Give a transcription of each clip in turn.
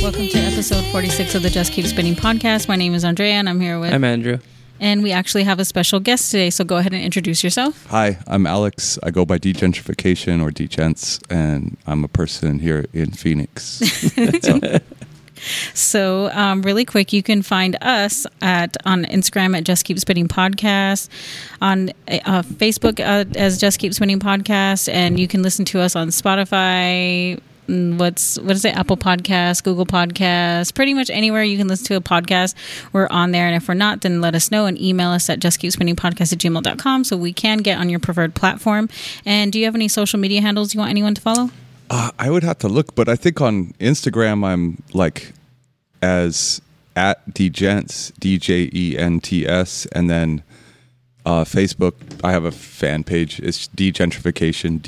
welcome to episode 46 of the Just Keep Spinning podcast. My name is Andrea, and I'm here with... I'm Andrew. And we actually have a special guest today, so go ahead and introduce yourself. Hi, I'm Alex. I go by Degentrification or Degents, and I'm a person here in Phoenix. So really quick, you can find us on Instagram at Just Keep Spinning Podcast, on Facebook as Just Keep Spinning Podcast, and you can listen to us on Spotify. What is it? Apple Podcasts, Google Podcasts, pretty much anywhere you can listen to a podcast, we're on there. And if we're not, then let us know and email us at justkeepspinningpodcast@gmail.com so we can get on your preferred platform. And do you have any social media handles you want anyone to follow? I would have to look, but I think on Instagram I'm like as at Degents, DJENTS, and then Facebook I have a fan page. It's Degentrification,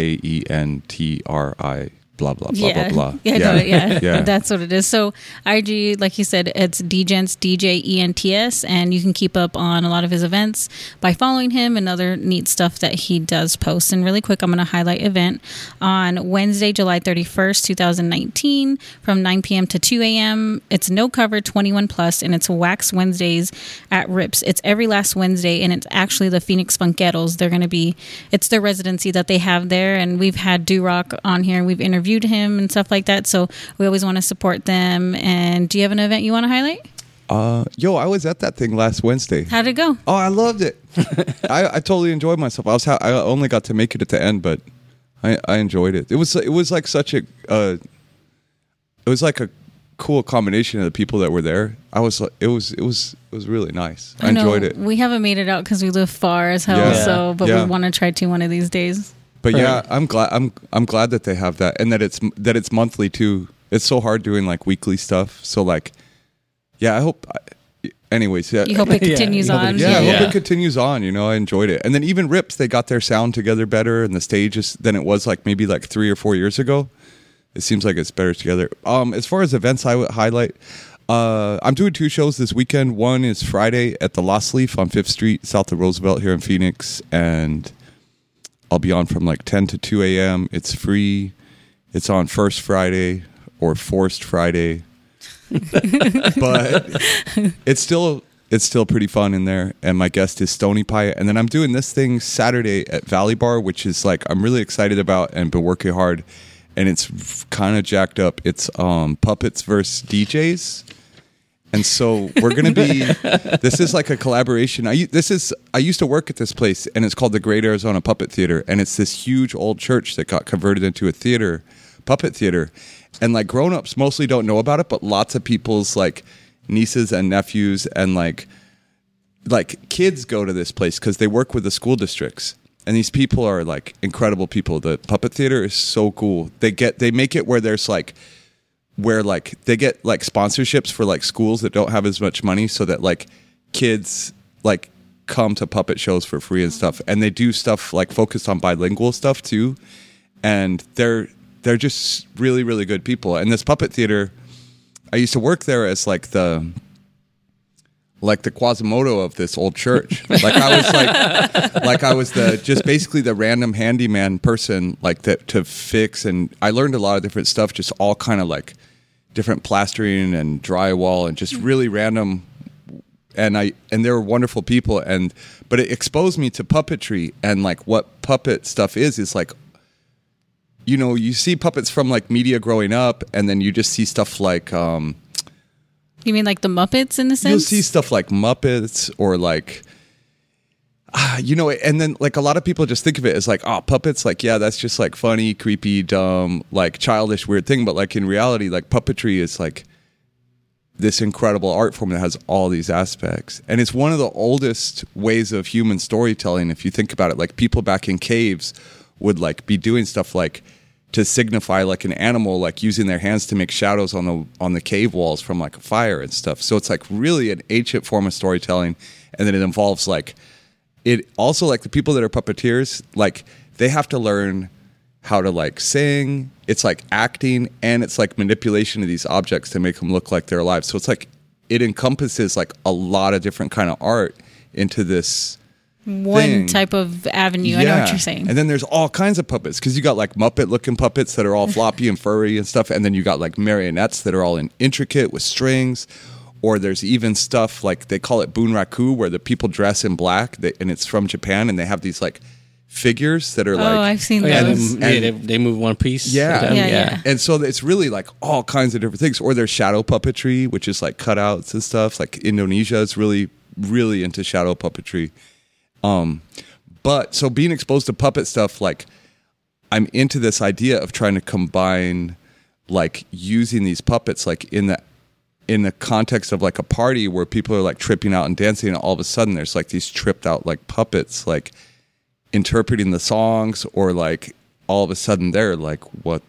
DJENTRI. Blah, blah, blah, blah, blah. Yeah, that's what it is. So IG, like you said, it's Degents, DJENTS, and you can keep up on a lot of his events by following him and other neat stuff that he does post. And really quick, I'm going to highlight event on Wednesday, July 31st, 2019 from 9 p.m. to 2 a.m. It's no cover 21 plus, and it's Wax Wednesdays at Rips. It's every last Wednesday, and it's actually the Phoenix Funkettles. It's their residency that they have there, and we've had Do-Rock on here, and we've interviewed him and stuff like that, so we always want to support them. And do you have an event you want to highlight? I was at that thing last Wednesday. How'd it go? Oh, I loved it. I totally enjoyed myself. I only got to make it at the end, but I enjoyed it. It was like such a it was like a cool combination of the people that were there. It was really nice. I enjoyed it. We haven't made it out because we live far as hell, we want to try to one of these days. But yeah, I'm glad that they have that, and that it's monthly too. It's so hard doing like weekly stuff. So like, yeah, I hope. Anyways, yeah. You hope it continues on. I hope it continues on. You know, I enjoyed it, and then even Rips, they got their sound together better, and the stage than it was like maybe like 3 or 4 years ago. It seems like it's better together. As far as events, I would highlight. I'm doing 2 shows this weekend. One is Friday at the Lost Leaf on 5th Street, south of Roosevelt here in Phoenix, and I'll be on from like 10 to 2 a.m. It's free. It's on First Friday or Forced Friday. But it's still pretty fun in there. And my guest is Stony Pie. And then I'm doing this thing Saturday at Valley Bar, which is like I'm really excited about and been working hard. And it's kind of jacked up. It's puppets versus DJs. And so we're going to be, this is like a collaboration. I used to work at this place, and it's called the Great Arizona Puppet Theater. And it's this huge old church that got converted into a puppet theater. And like grown-ups mostly don't know about it, but lots of people's like nieces and nephews and like kids go to this place because they work with the school districts. And these people are like incredible people. The puppet theater is so cool. They make it where there's like, where like they get like sponsorships for like schools that don't have as much money, so that like kids like come to puppet shows for free and stuff. And they do stuff like focused on bilingual stuff too. And they're just really, really good people. And this puppet theater, I used to work there as like the Quasimodo of this old church. I was just basically the random handyman person like that to fix. And I learned a lot of different stuff, just all kind of like different plastering and drywall and just really random. And they were wonderful people. But it exposed me to puppetry and like what puppet stuff is like, you know, you see puppets from like media growing up, and then you just see stuff like, you mean like the Muppets in the sense? You'll see stuff like Muppets or like, you know, and then like a lot of people just think of it as like, oh, puppets, like, yeah, that's just like funny, creepy, dumb, like childish, weird thing. But like in reality, like puppetry is like this incredible art form that has all these aspects. And it's one of the oldest ways of human storytelling. If you think about it, like people back in caves would like be doing stuff like to signify like an animal, like using their hands to make shadows on the cave walls from like a fire and stuff. So it's like really an ancient form of storytelling. And then it involves like, it also like the people that are puppeteers, like they have to learn how to like sing. It's like acting, and it's like manipulation of these objects to make them look like they're alive. So it's like, it encompasses like a lot of different kind of art into this one thing. type of avenue. I know what you're saying. And then there's all kinds of puppets because you got like Muppet looking puppets that are all floppy and furry and stuff. And then you got like marionettes that are all intricate with strings. Or there's even stuff like they call it bunraku, where the people dress in black and it's from Japan and they have these like figures that are like. Oh, I've seen Yeah, those. they move one piece. Yeah. Yeah. And so it's really like all kinds of different things. Or there's shadow puppetry, which is like cutouts and stuff. Like Indonesia is really, really into shadow puppetry. But so being exposed to puppet stuff, like I'm into this idea of trying to combine like using these puppets like in the context of like a party where people are like tripping out and dancing, and all of a sudden there's like these tripped out like puppets like interpreting the songs, or like all of a sudden they're like, what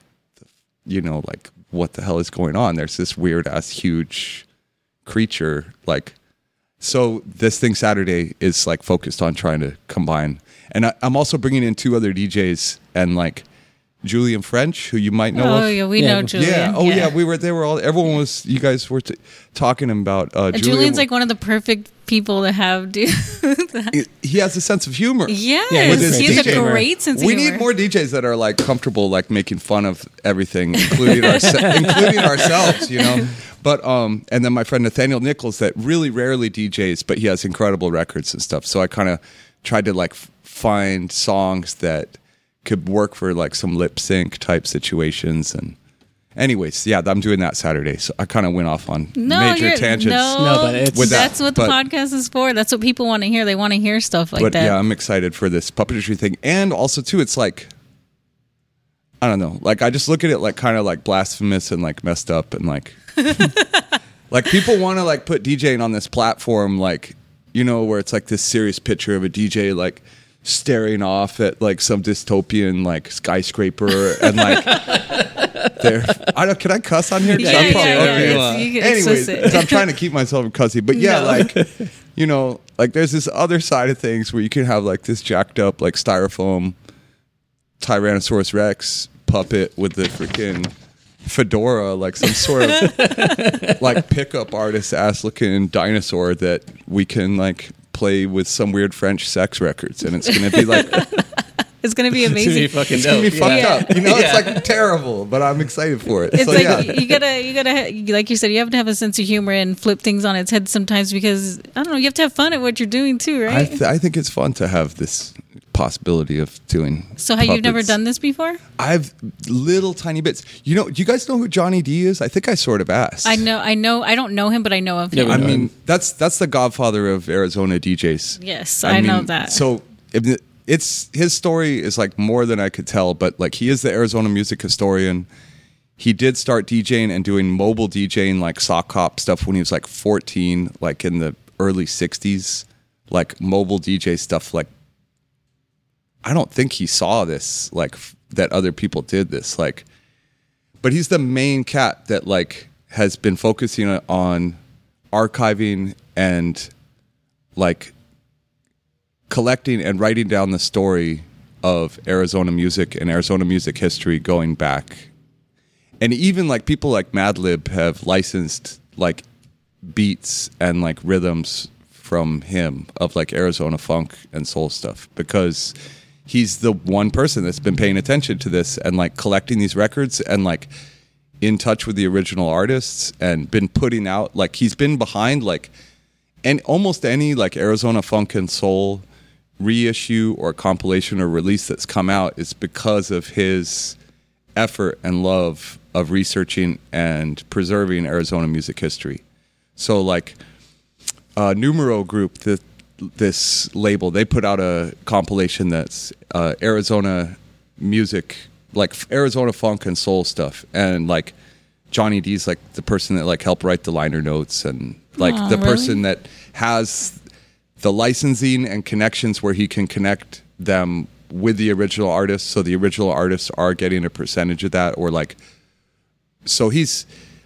the hell is going on? There's this weird ass huge creature like. So this thing Saturday is like focused on trying to combine, and I'm also bringing in 2 other DJs and like Julian French, who you might know. Oh yeah, we know Julian. Yeah. Oh yeah, we were. They were all. Everyone was. You guys were talking about Julian's like one of the perfect people to have do that. He has a sense of humor. Yes, with his he has a DJ. great sense of We humor. need more DJs that are like comfortable, like making fun of everything, including ourselves. You know. But and then my friend Nathaniel Nichols, that really rarely DJs, but he has incredible records and stuff. So I kind of tried to like find songs that could work for like some lip sync type situations. And anyways, yeah, I'm doing that Saturday. So I kind of went off on major tangents. No, but it's with that, that's what the podcast is for. That's what people want to hear. They want to hear stuff like but that. yeah, I'm excited for this puppetry thing. And also too, it's like, I don't know, like I just look at it like kind of like blasphemous and like messed up and like, like people want to like put DJing on this platform, like, you know, where it's like this serious picture of a DJ like staring off at like some dystopian like skyscraper and like can I cuss on here? Yeah, you can Anyways, explicit. I'm trying to keep myself from cussing, but yeah, No. like, you know, like there's this other side of things where you can have like this jacked up like styrofoam Tyrannosaurus Rex puppet with the freaking fedora, like some sort of like pickup artist ass looking dinosaur that we can like play with some weird French sex records, and it's gonna be like It's going to be It's gonna amazing. be fucking it's gonna be dope. fucked Yeah. up. You know, it's like terrible, but I'm excited for it. It's So like yeah. you gotta, like you said, you have to have a sense of humor and flip things on its head sometimes because I don't know, you have to have fun at what you're doing too, right? I think it's fun to have this possibility of doing. So, you've never puppets. done this before? I've little tiny bits. You know, do you guys know who Johnny D is? I think I sort of asked. I know. I don't know him, but I know of him. Yeah, I mean, that's the godfather of Arizona DJs. Yes, I know that. So it's his story is like more than I could tell, but like he is the Arizona music historian. He did start DJing and doing mobile DJing, like sock hop stuff, when he was like 14, like in the early 60s, like mobile DJ stuff. Like, I don't think he saw this, like that other people did this, like, but he's the main cat that like has been focusing on archiving and like collecting and writing down the story of Arizona music and Arizona music history going back. And even like people like Madlib have licensed like beats and like rhythms from him of like Arizona funk and soul stuff, because he's the one person that's been paying attention to this and like collecting these records and like in touch with the original artists and been putting out, like he's been behind like, and almost any like Arizona funk and soul reissue or compilation or release that's come out is because of his effort and love of researching and preserving Arizona music history. So like Numero Group, this label, they put out a compilation that's Arizona music, like Arizona funk and soul stuff, and like Johnny D's like the person that like helped write the liner notes and like the person that has the licensing and connections where he can connect them with the original artists, so the original artists are getting a percentage of that, or like, so he's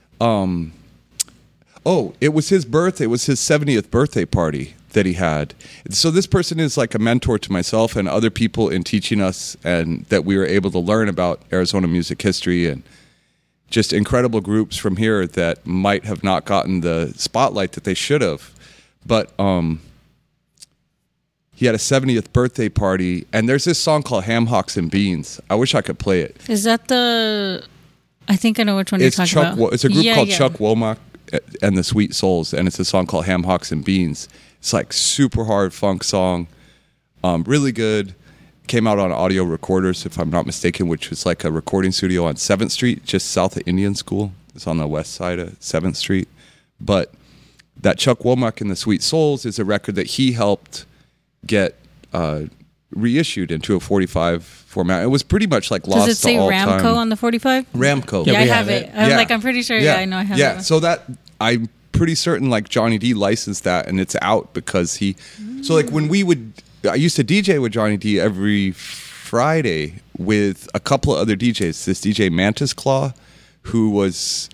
it was his birthday, it was his 70th birthday party that he had. So this person is like a mentor to myself and other people in teaching us, and that we were able to learn about Arizona music history, and just incredible groups from here that might have not gotten the spotlight that they should have. But he had a 70th birthday party, and there's this song called Ham Hocks and Beans. I wish I could play it. Is that the? I think I know which one you're talking about. It's a group called Chuck Womack and the Sweet Souls, and it's a song called Ham Hocks and Beans. It's like super hard funk song, really good. Came out on Audio Recorders, if I'm not mistaken, which was like a recording studio on 7th Street, just south of Indian School. It's on the west side of 7th Street. But that Chuck Womack and the Sweet Souls is a record that he helped get reissued into a 45 format. It was pretty much like lost to all time. Does it say Ramco on the 45? Ramco. Yeah, I have it. I'm pretty sure. Yeah, I know I have it. Yeah, so that I'm pretty certain like Johnny D licensed that, and it's out because he. So like when I used to DJ with Johnny D every Friday with a couple of other DJs. This DJ Mantis Claw, who was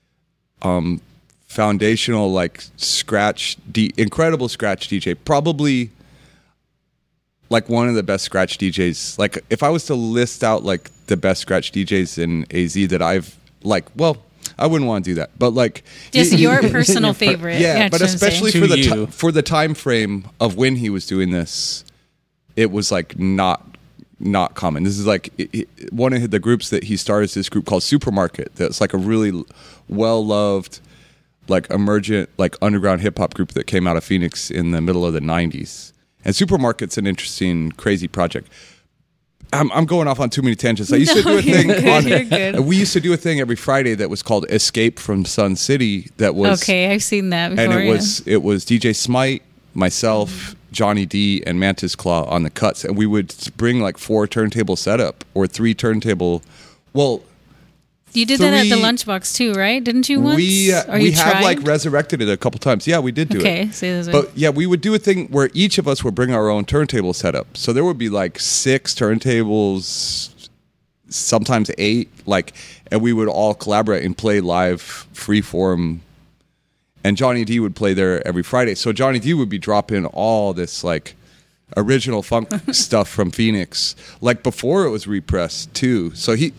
foundational, like incredible scratch DJ. Probably like one of the best scratch DJs. Like if I was to list out like the best scratch DJs in AZ that I've like, well, I wouldn't want to do that, but like just your personal favorite. Yeah, but especially for the time frame of when he was doing this, it was like not common. This is like one of the groups that he started is this group called Supermarket. That's like a really well loved, like emergent, like underground hip hop group that came out of Phoenix in the middle of the 90s. And Supermarket's an interesting, crazy project. I'm going off on too many tangents. I used to do a thing we used to do a thing every Friday that was called Escape from Sun City. That was okay. I've seen that before. And it was DJ Smite, myself, Johnny D, and Mantis Claw on the cuts, and we would bring like 4 turntable setup or 3 turntable. Well, you did that at the Lunchbox too, right? Didn't you once? We have like resurrected it a couple times. Yeah, we did do it. Okay, but yeah, we would do a thing where each of us would bring our own turntable setup. So there would be like 6 turntables, sometimes 8, like, and we would all collaborate and play live freeform. And Johnny D would play there every Friday. So Johnny D would be dropping all this like original funk stuff from Phoenix, like before it was repressed too. So he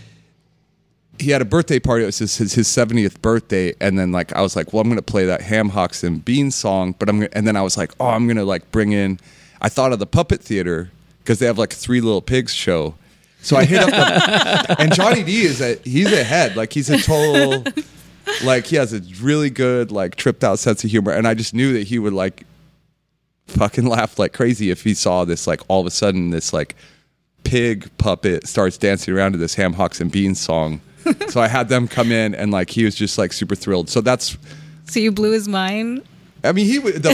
had a birthday party. It was his 70th birthday, and then like I was like, well, I'm gonna play that Ham Hocks and Beans song, but and then I was like, oh, I'm gonna like bring in. I thought of the Puppet Theater because they have like 3 Little Pigs show. So I hit up and Johnny D he's a head, like he's a total. Like he has a really good like tripped out sense of humor, and I just knew that he would like fucking laugh like crazy if he saw this like all of a sudden this like pig puppet starts dancing around to this Ham Hocks and Beans song. So I had them come in, and like he was just like super thrilled. So you blew his mind. I mean, the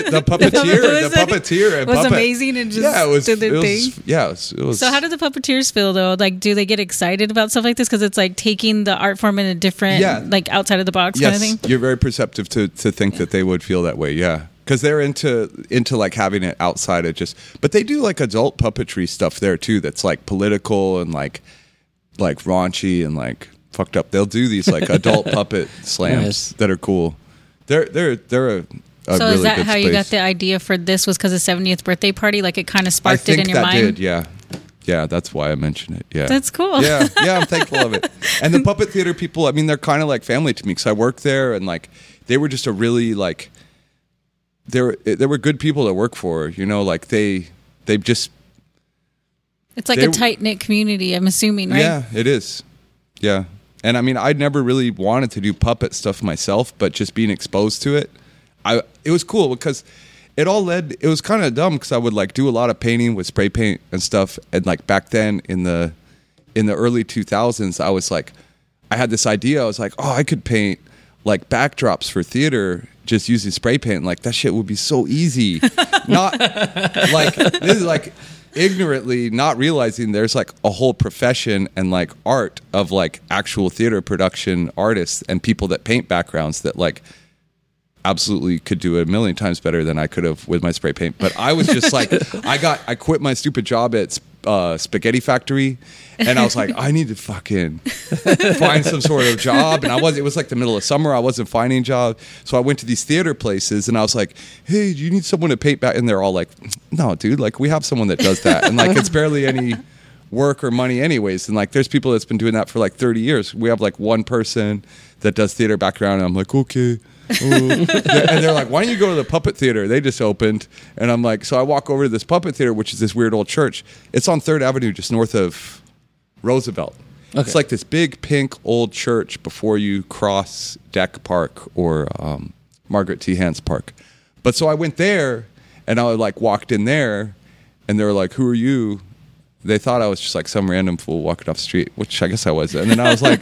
puppeteer was amazing and just did their thing. Yeah, it was. So how do the puppeteers feel though? Like, do they get excited about stuff like this because it's like taking the art form in a different, like outside of the box kind of thing? You're very perceptive to think that they would feel that way. Yeah, because they're into like having it outside of just. But they do like adult puppetry stuff there too. That's like political and like raunchy and like fucked up. They'll do these like adult puppet slams that are cool. They're a so really is that good how space. you got the idea for this? Was because of 70th birthday party? Like it kind of sparked it in your mind? Yeah, that's why I mentioned it. Yeah, that's cool. Yeah, I'm thankful of it. And the Puppet Theater people, I mean, they're kind of like family to me because I worked there, and like they were just a really like they were good people to work for. You know, like they just. It's like a tight knit community. I'm assuming, right? Yeah, it is. Yeah. And I mean, I'd never really wanted to do puppet stuff myself, but just being exposed to it, it was cool because it was kind of dumb because I would like do a lot of painting with spray paint and stuff. And like back then in the early 2000s, I was like, I had this idea. I was like, oh, I could paint like backdrops for theater just using spray paint. Like that shit would be so easy. Not like, this is like, ignorantly not realizing there's like a whole profession and like art of like actual theater production artists and people that paint backgrounds that like absolutely could do it a million times better than I could have with my spray paint. But I was just like, I quit my stupid job at Spaghetti Factory, and I was like, I need to fucking find some sort of job. And it was like the middle of summer. I wasn't finding jobs. So I went to these theater places and I was like, hey, do you need someone to paint back? And they're all like, no, dude, like we have someone that does that. And like, it's barely any work or money anyways. And like, there's people that's been doing that for like 30 years. We have like one person that does theater background, and I'm like, okay. And they're like, why don't you go to the puppet theater? They just opened. And I'm like, so I walk over to this puppet theater, which is this weird old church. It's on 3rd Avenue, just north of Roosevelt. Okay. It's like this big pink old church before you cross Deck Park or Margaret T. Hans Park. But so I went there, and I like walked in there, and they were like, who are you? They thought I was just like some random fool walking off the street, which I guess I was. And then I was like,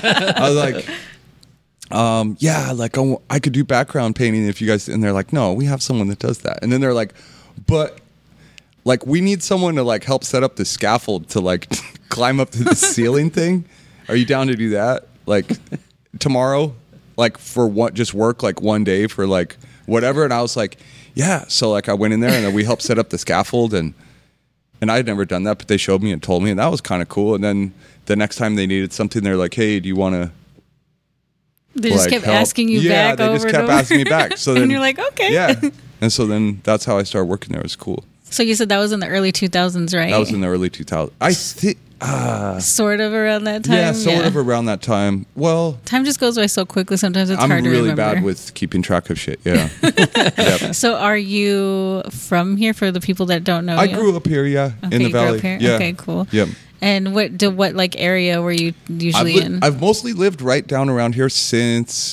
yeah, like I could do background painting if you guys. And they're like, no, we have someone that does that. And then they're like, but like we need someone to like help set up the scaffold to like climb up to the ceiling thing. Are you down to do that? Like tomorrow, like for what? Just work like one day for like whatever. And I was like, yeah. So like I went in there and then we helped set up the scaffold, and I had never done that, but they showed me and told me, and that was kind of cool. And then the next time they needed something, they're like, hey, do you want to? They just kept asking you back. Yeah, they just kept asking me back. So then, and you're like, okay. Yeah. And so then that's how I started working there. It was cool. So you said that was in the early 2000s, right? That was in the early 2000s. I think sort of around that time. Yeah, sort of around that time. Well, time just goes by so quickly. Sometimes it's hard to remember. I'm really bad with keeping track of shit. Yeah. Yep. So are you from here? For the people that don't know, I grew up here. Yeah, okay, in the valley. Up here? Yeah. Okay, cool. Yep. And what like area were you usually in? I've mostly lived right down around here since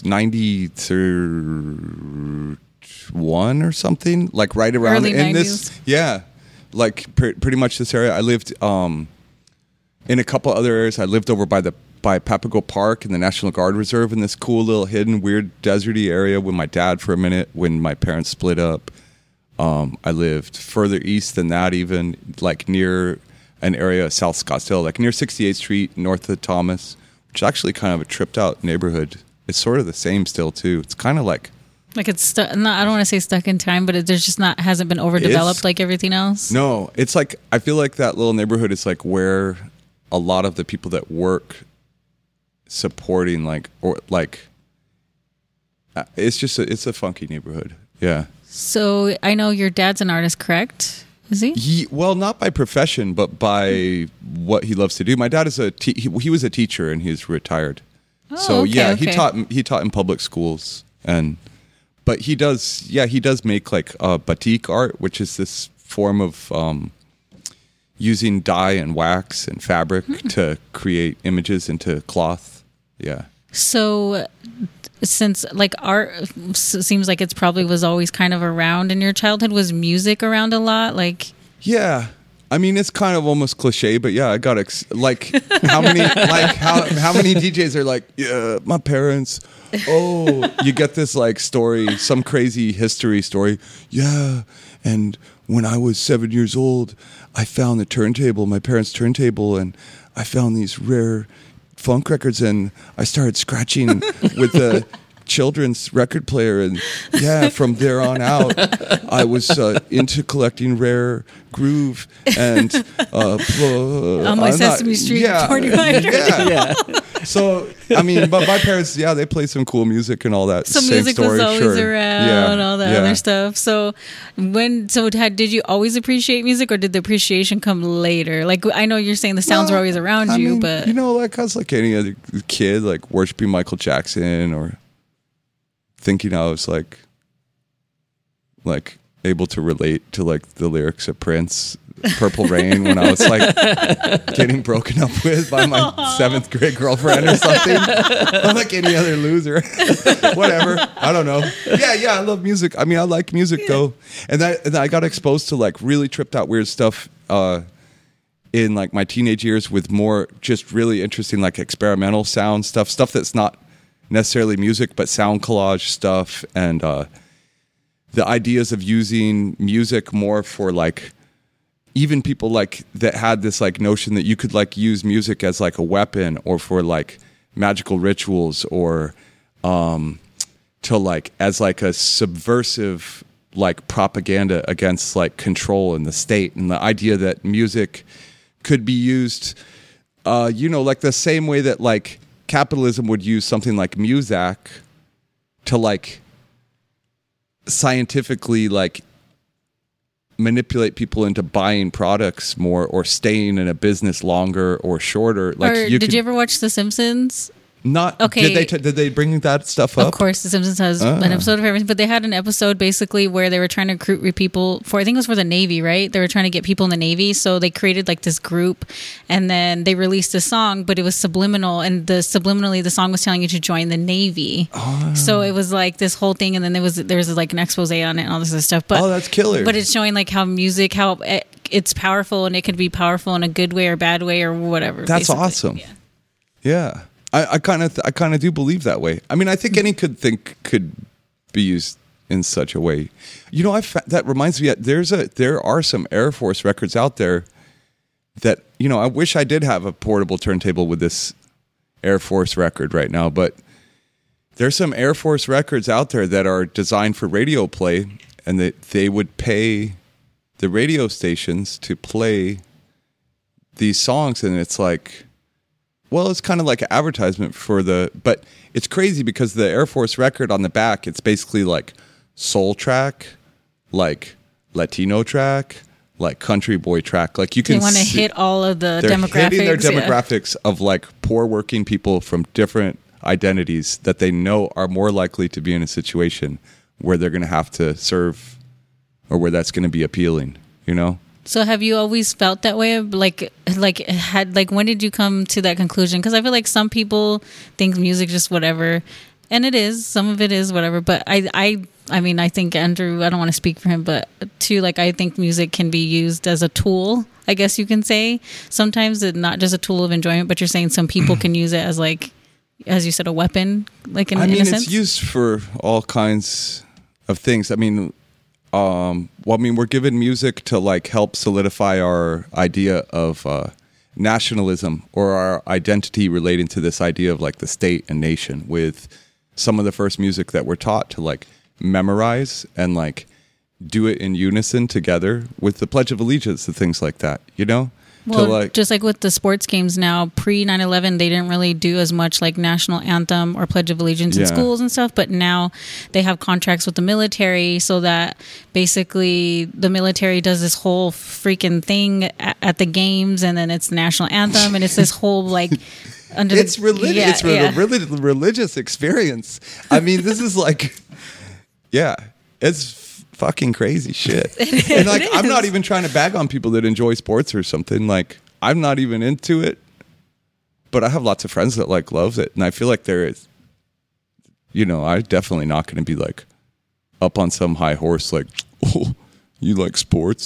91 or something, like right around early in 90s. This. Yeah, like pretty much this area. I lived in a couple other areas. I lived over by Papago Park in the National Guard Reserve in this cool little hidden weird deserty area with my dad for a minute when my parents split up. I lived further east than that, even like near an area of South Scottsdale, like near 68th Street, north of Thomas, which is actually kind of a tripped out neighborhood. It's sort of the same still too. It's kind of like it's stuck. I don't want to say stuck in time, but there's just hasn't been overdeveloped like everything else. No, it's like I feel like that little neighborhood is like where a lot of the people that work supporting it's a funky neighborhood. Yeah. So I know your dad's an artist, correct? Is he? Well, not by profession, but by what he loves to do. My dad is he was a teacher and he's retired. Oh, so okay, yeah, okay. he taught in public schools, but he does make like batik art, which is this form of using dye and wax and fabric to create images into cloth. Yeah. So since like art seems like it's probably was always kind of around in your childhood, was music around a lot? Like, yeah, I mean it's kind of almost cliche, but yeah, I got like how many how many DJs are like, yeah, my parents. Oh, you get this like story, some crazy history story. Yeah, and when I was 7 years old, I found the turntable, my parents' turntable, and I found these rare funk records, and I started scratching with the children's record player, and yeah, from there on out I was into collecting rare groove and on my Sesame Street 45. Yeah. So I mean, but my parents, yeah, they play some cool music and all that. So same music story, was always sure. around and all that other stuff. So did you always appreciate music, or did the appreciation come later? Like I know you're saying the sounds were always around I mean, but like I was like any other kid, like worshiping Michael Jackson or thinking I was like able to relate to like the lyrics of Prince, Purple Rain, when I was like getting broken up with by my 7th grade girlfriend or something. I'm like any other loser. Whatever. I don't know. Yeah, I love music. I mean, I like music though. And then I got exposed to like really tripped out weird stuff in like my teenage years with more just really interesting like experimental sound stuff that's not necessarily music, but sound collage stuff, and the ideas of using music more for like even people like that had this like notion that you could like use music as like a weapon or for like magical rituals or to like as like a subversive like propaganda against like control in the state, and the idea that music could be used like the same way that like capitalism would use something like Muzak to like scientifically like manipulate people into buying products more or staying in a business longer or shorter. Like, or did you ever watch The Simpsons? Not okay. Did they bring that stuff up? Of course, The Simpsons has an episode of everything, but they had an episode basically where they were trying to recruit people for, I think it was for the Navy, right? They were trying to get people in the Navy, so they created like this group, and then they released a song, but it was subliminal, and subliminally the song was telling you to join the Navy. So it was like this whole thing, and then there was like an expose on it and all this other stuff. But that's killer. But it's showing like how music, how it's powerful, and it could be powerful in a good way or bad way or whatever. That's basically. awesome. Yeah. I kind of do believe that way. I mean, I think any could be used in such a way. You know, that reminds me that there are some Air Force records out there that, you know, I wish I did have a portable turntable with this Air Force record right now, but there's some Air Force records out there that are designed for radio play, and they would pay the radio stations to play these songs, and it's like, well, it's kind of like an advertisement but it's crazy because the Air Force record on the back, it's basically like soul track, like Latino track, like country boy track. Like you can want to hit all of the demographics. They're hitting their demographics of like poor working people from different identities that they know are more likely to be in a situation where they're going to have to serve or where that's going to be appealing, you know? So have you always felt that way? Like when did you come to that conclusion? Because I feel like some people think music just whatever, and it is. Some of it is whatever. But I mean, I think Andrew, I don't want to speak for him, but too, like, I think music can be used as a tool, I guess you can say. Sometimes it's not just a tool of enjoyment, but you're saying some people can use it as, like, as you said, a weapon, like in a sense? It's used for all kinds of things. I mean, we're given music to like help solidify our idea of nationalism or our identity relating to this idea of like the state and nation, with some of the first music that we're taught to like memorize and like do it in unison together with the Pledge of Allegiance and things like that, you know? Well, just like with the sports games now, pre 9/11, they didn't really do as much like national anthem or Pledge of Allegiance in schools and stuff. But now they have contracts with the military, so that basically the military does this whole freaking thing at the games, and then it's the national anthem, and it's this whole like. It's religious. It's a religious experience. I mean, this is like, it's fucking crazy shit. And like, I'm not even trying to bag on people that enjoy sports or something. Like, I'm not even into it, but I have lots of friends that like love it, and I feel like there is, you know, I'm definitely not going to be like up on some high horse like, oh, you like sports?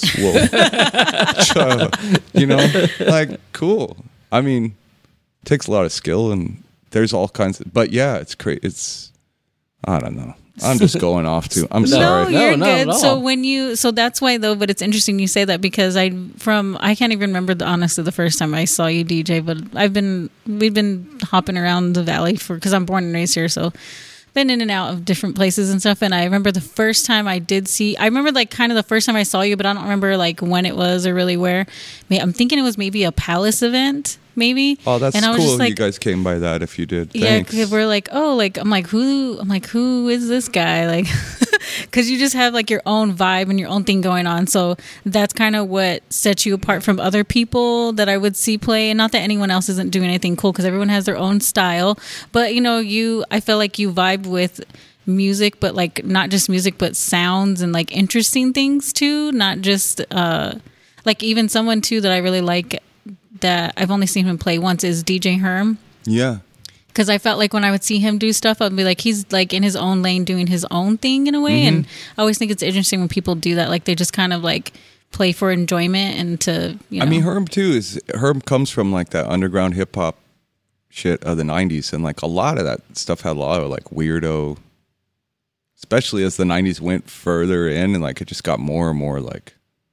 Well, you know, like, cool. I mean, it takes a lot of skill, and there's all kinds of, but yeah, it's crazy. It's, I don't know. I'm just going off too. I'm sorry. No, you're good. So that's why though. But it's interesting you say that, because I can't even remember honestly the first time I saw you DJ. But we've been hopping around the valley because I'm born and raised here, so been in and out of different places and stuff. And I remember the first time I remember like kind of the first time I saw you, but I don't remember like when it was or really where. I'm thinking it was maybe a Palace event. Maybe. Oh, that's cool. Like, you guys came by that if you did. Thanks. Yeah, we're like, oh, like I'm like, who is this guy? Like, because you just have like your own vibe and your own thing going on. So that's kind of what sets you apart from other people that I would see play. And not that anyone else isn't doing anything cool, because everyone has their own style. But you know, I feel like you vibe with music, but like not just music, but sounds and like interesting things too. Not just like even someone too that I really like, that I've only seen him play once, is DJ Herm. Yeah. Because I felt like when I would see him do stuff, I'd be like, he's like in his own lane doing his own thing in a way. Mm-hmm. And I always think it's interesting when people do that. Like they just kind of like play for enjoyment and to, you know. I mean, Herm comes from like that underground hip hop shit of the 90s. And like a lot of that stuff had a lot of like weirdo, especially as the 90s went further in, and like it just got more and more like.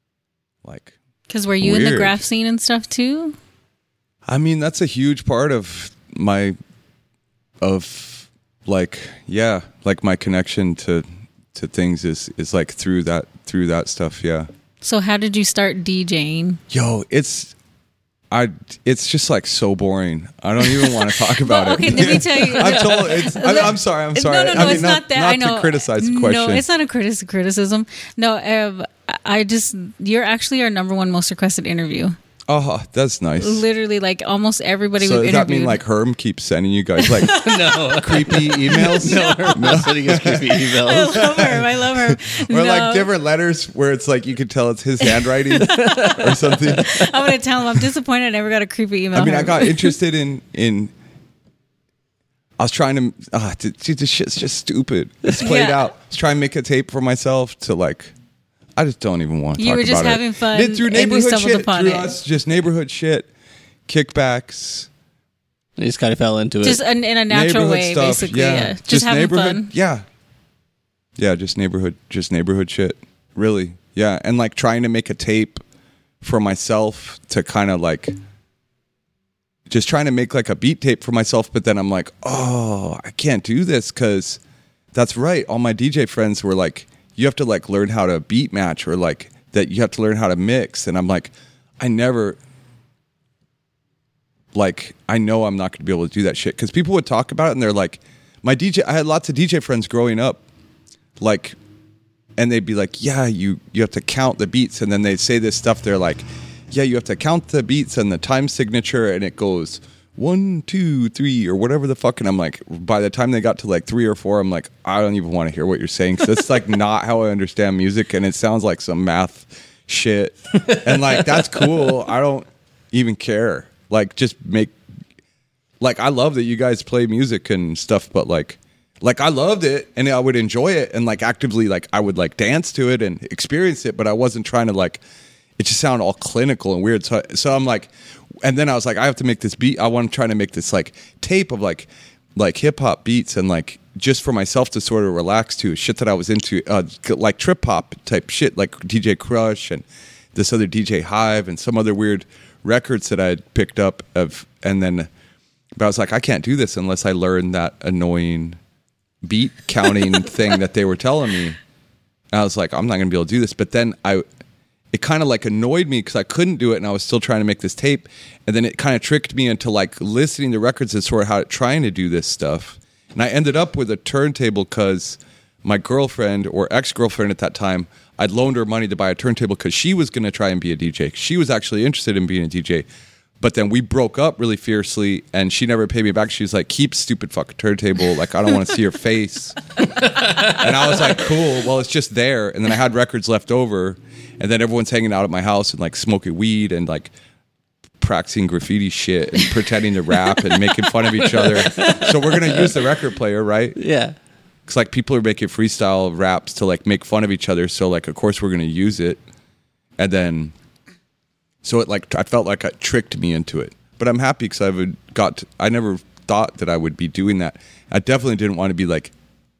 Because were you weird. in the graph scene and stuff too? I mean, that's a huge part of my connection to things is like through that stuff. Yeah. So how did you start DJing? Yo, it's just like so boring. I don't even want to talk about it. Okay, let me tell you. I'm sorry. No, I mean, it's not that. Not I know. to criticize the question. No, it's not a criticism. No, you're actually our number one most requested interview. Oh, that's nice. Literally, like almost everybody So we've does that interviewed. mean like Herm keeps sending you guys like No. creepy emails? No. Sending us creepy I emails. love her. I love her. Or No. like different letters where it's like you could tell it's his handwriting or something. I'm gonna tell him I'm disappointed I never got a creepy email. I mean, I Herm. got interested in. I was trying to. Dude, this shit's just stupid. It's played Yeah. out. I was trying to make a tape for myself to like. I just don't even want to talk You about were it. just having fun Did through and you neighborhood stumbled shit. upon Through it. us, just neighborhood shit, kickbacks, He just kind of fell into it. just in a natural neighborhood way, stuff. basically. Yeah. Just having neighborhood. fun. Yeah, just neighborhood shit. Really, yeah, and like trying to make a tape for myself to kind of like. Just trying to make like a beat tape for myself, but then I'm like, oh, I can't do this because that's right. All my DJ friends were like, you have to like learn how to beat match or like that you have to learn how to mix. And I'm like, I never, like, I know I'm not going to be able to do that shit because people would talk about it and they're like, I had lots of DJ friends growing up, like, and they'd be like, yeah, you have to count the beats. And then they'd say this stuff. They're like, yeah, you have to count the beats and the time signature, and it goes 1, 2, 3, or whatever the fuck. And I'm like, by the time they got to like 3 or 4, I'm like, I don't even want to hear what you're saying. So it's like not how I understand music, and it sounds like some math shit. And like that's cool. I don't even care. Like just make. Like I love that you guys play music and stuff, but like I loved it and I would enjoy it and like actively like I would like dance to it and experience it, but I wasn't trying to like. It just sounded all clinical and weird. So I'm like, and then I was like, I have to make this beat. I want to try to make this like tape of like hip hop beats and like just for myself to sort of relax to shit that I was into, like trip hop type shit, like DJ Crush and this other DJ Hive and some other weird records that I had picked up of. And then, but I was like, I can't do this unless I learn that annoying beat counting thing that they were telling me. And I was like, I'm not going to be able to do this. But then it kind of like annoyed me because I couldn't do it and I was still trying to make this tape. And then it kind of tricked me into like listening to records and sort of how trying to do this stuff. And I ended up with a turntable because my girlfriend or ex-girlfriend at that time, I'd loaned her money to buy a turntable because she was going to try and be a DJ. She was actually interested in being a DJ. But then we broke up really fiercely and she never paid me back. She was like, keep stupid fucking turntable. Like, I don't want to see your face. And I was like, cool. Well, it's just there. And then I had records left over. And then everyone's hanging out at my house and like smoking weed and like practicing graffiti shit and pretending to rap and making fun of each other. So we're going to use the record player, right? Yeah. Because like people are making freestyle raps to like make fun of each other. So like, of course we're going to use it. And then, so it like, I felt like it tricked me into it. But I'm happy because I never thought that I would be doing that. I definitely didn't want to be like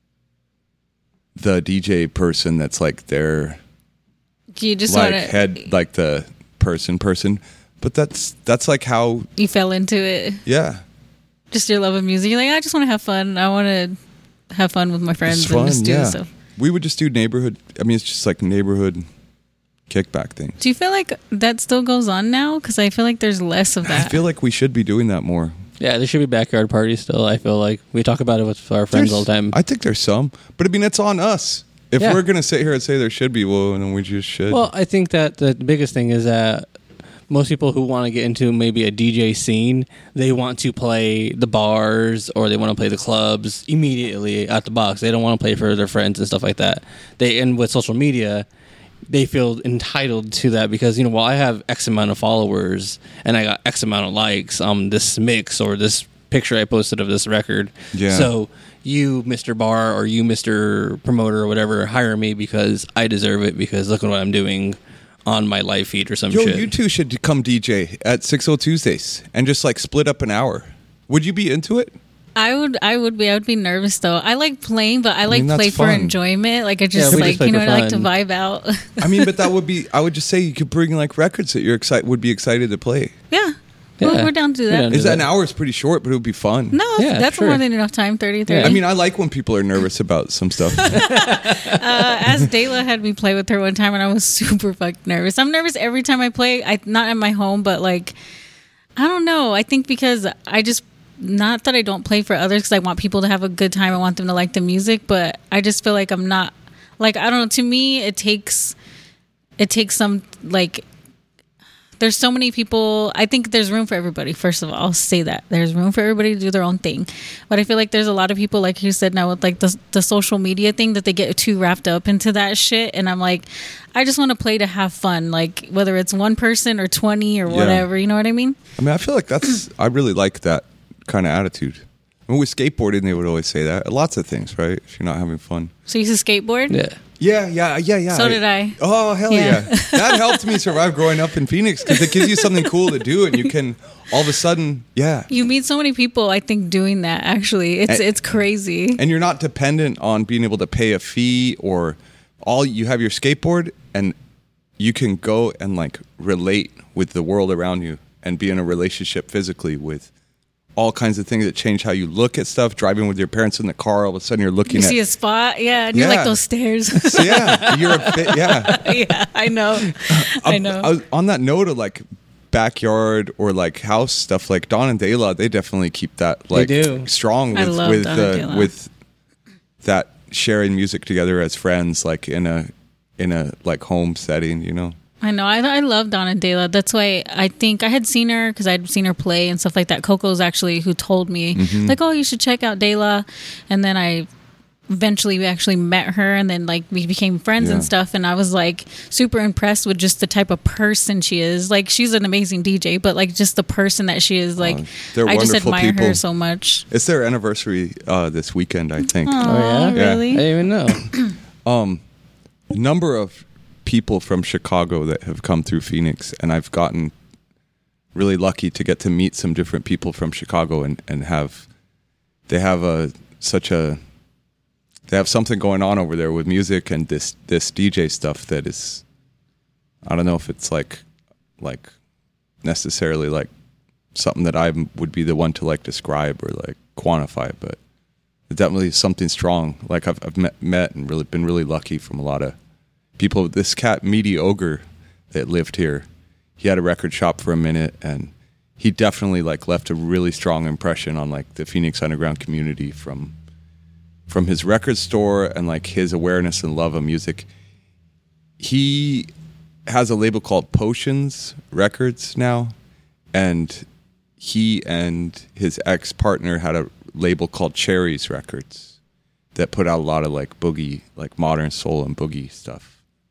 the DJ person that's like there. You just Like want to head like the person, but that's like how you fell into it. yeah. Just your love of music. You're like, I just want to have fun. I want to have fun with my friends It's and fun, just do yeah. stuff. We would just do neighborhood. I mean, it's just like neighborhood kickback thing. Do you feel like that still goes on now? Because I feel like there's less of I that. feel like we should be doing that more. Yeah, there should be backyard parties still. I feel like we talk about it with our friends all the time. I think there's some, but I mean, it's on us. If Yeah. we're gonna sit here and say there should be, well, then we just should. Well, I think that the biggest thing is that most people who want to get into maybe a DJ scene, they want to play the bars or they want to play the clubs immediately out the box. They don't want to play for their friends and stuff like that. And with social media, they feel entitled to that because, well, I have X amount of followers and I got X amount of likes on this mix or this picture I posted of this record. Yeah. So you, Mr. Bar, or you, Mr. Promoter, or whatever, hire me because I deserve it because look at what I'm doing on my live feed or some Yo, shit. you two should come DJ at 60 Tuesdays and just like split up an hour. Would you be into it? I would be nervous though. I like playing, but I like mean, that's play for fun. enjoyment. Like I Yeah, just we like just play you know for I like to fun. vibe out. I mean, but that would be. I would just say you could bring like records that you're would be excited to play. Yeah. Yeah. We're down to do We're that. down to Is that an hour is pretty short, but it would be fun. No, Yeah, that's sure. more than enough time. 30. Yeah. I mean, I like when people are nervous about some stuff. As Dayla had me play with her one time, and I was super fucking nervous. I'm nervous every time I play. Not at my home, but like, I don't know. I think because I just, not that I don't play for others because I want people to have a good time. I want them to like the music, but I just feel like I'm not, like, I don't know. To me, it takes it takes some like. There's so many people. I think there's room for everybody. First of all, I'll say that there's room for everybody to do their own thing. But I feel like there's a lot of people, like you said, now with like the social media thing, that they get too wrapped up into that shit. And I'm like, I just want to play to have fun. Like whether it's one person or 20 or whatever, you know what I mean? I mean, I feel like I really like that kind of attitude. I mean, with skateboarding, they would always say that. Lots of things, right? If you're not having fun. So you used to skateboard? Yeah. So did I. Oh, hell yeah. That helped me survive growing up in Phoenix because it gives you something cool to do and you can all of a sudden, You meet so many people, I think, doing that, actually. It's crazy. And you're not dependent on being able to pay a fee or you have your skateboard and you can go and like relate with the world around you and be in a relationship physically with all kinds of things that change how you look at stuff. Driving with your parents in the car, all of a sudden you're looking at... You see a spot, and you like those stairs. So you're a bit, Yeah, I know. I know. On that note of like backyard or like house stuff, like Don and De La, they definitely keep that like strong with that sharing music together as friends, like in a like home setting, you know. I know. I love Donna De La. That's why I think I had seen her because I'd seen her play and stuff like that. Coco's actually who told me, like, oh, you should check out De La. And then I eventually actually met her and then like we became friends and stuff. And I was like super impressed with just the type of person she is. Like she's an amazing DJ, but like just the person that she is. Like I just admire her so much. It's their anniversary this weekend, I think. Oh, really? I didn't even know. Number of people from Chicago that have come through Phoenix, and I've gotten really lucky to get to meet some different people from Chicago and they have something going on over there with music and this DJ stuff that is, I don't know if it's like necessarily like something that I would be the one to like describe or like quantify, but it's definitely something strong. Like I've met and really been really lucky from a lot of people. This cat, Meaty Ogre, that lived here, he had a record shop for a minute, and he definitely like left a really strong impression on like the Phoenix underground community from his record store and like his awareness and love of music. He has a label called Potions Records now, and he and his ex-partner had a label called Cherries Records that put out a lot of like boogie, like modern soul and boogie stuff.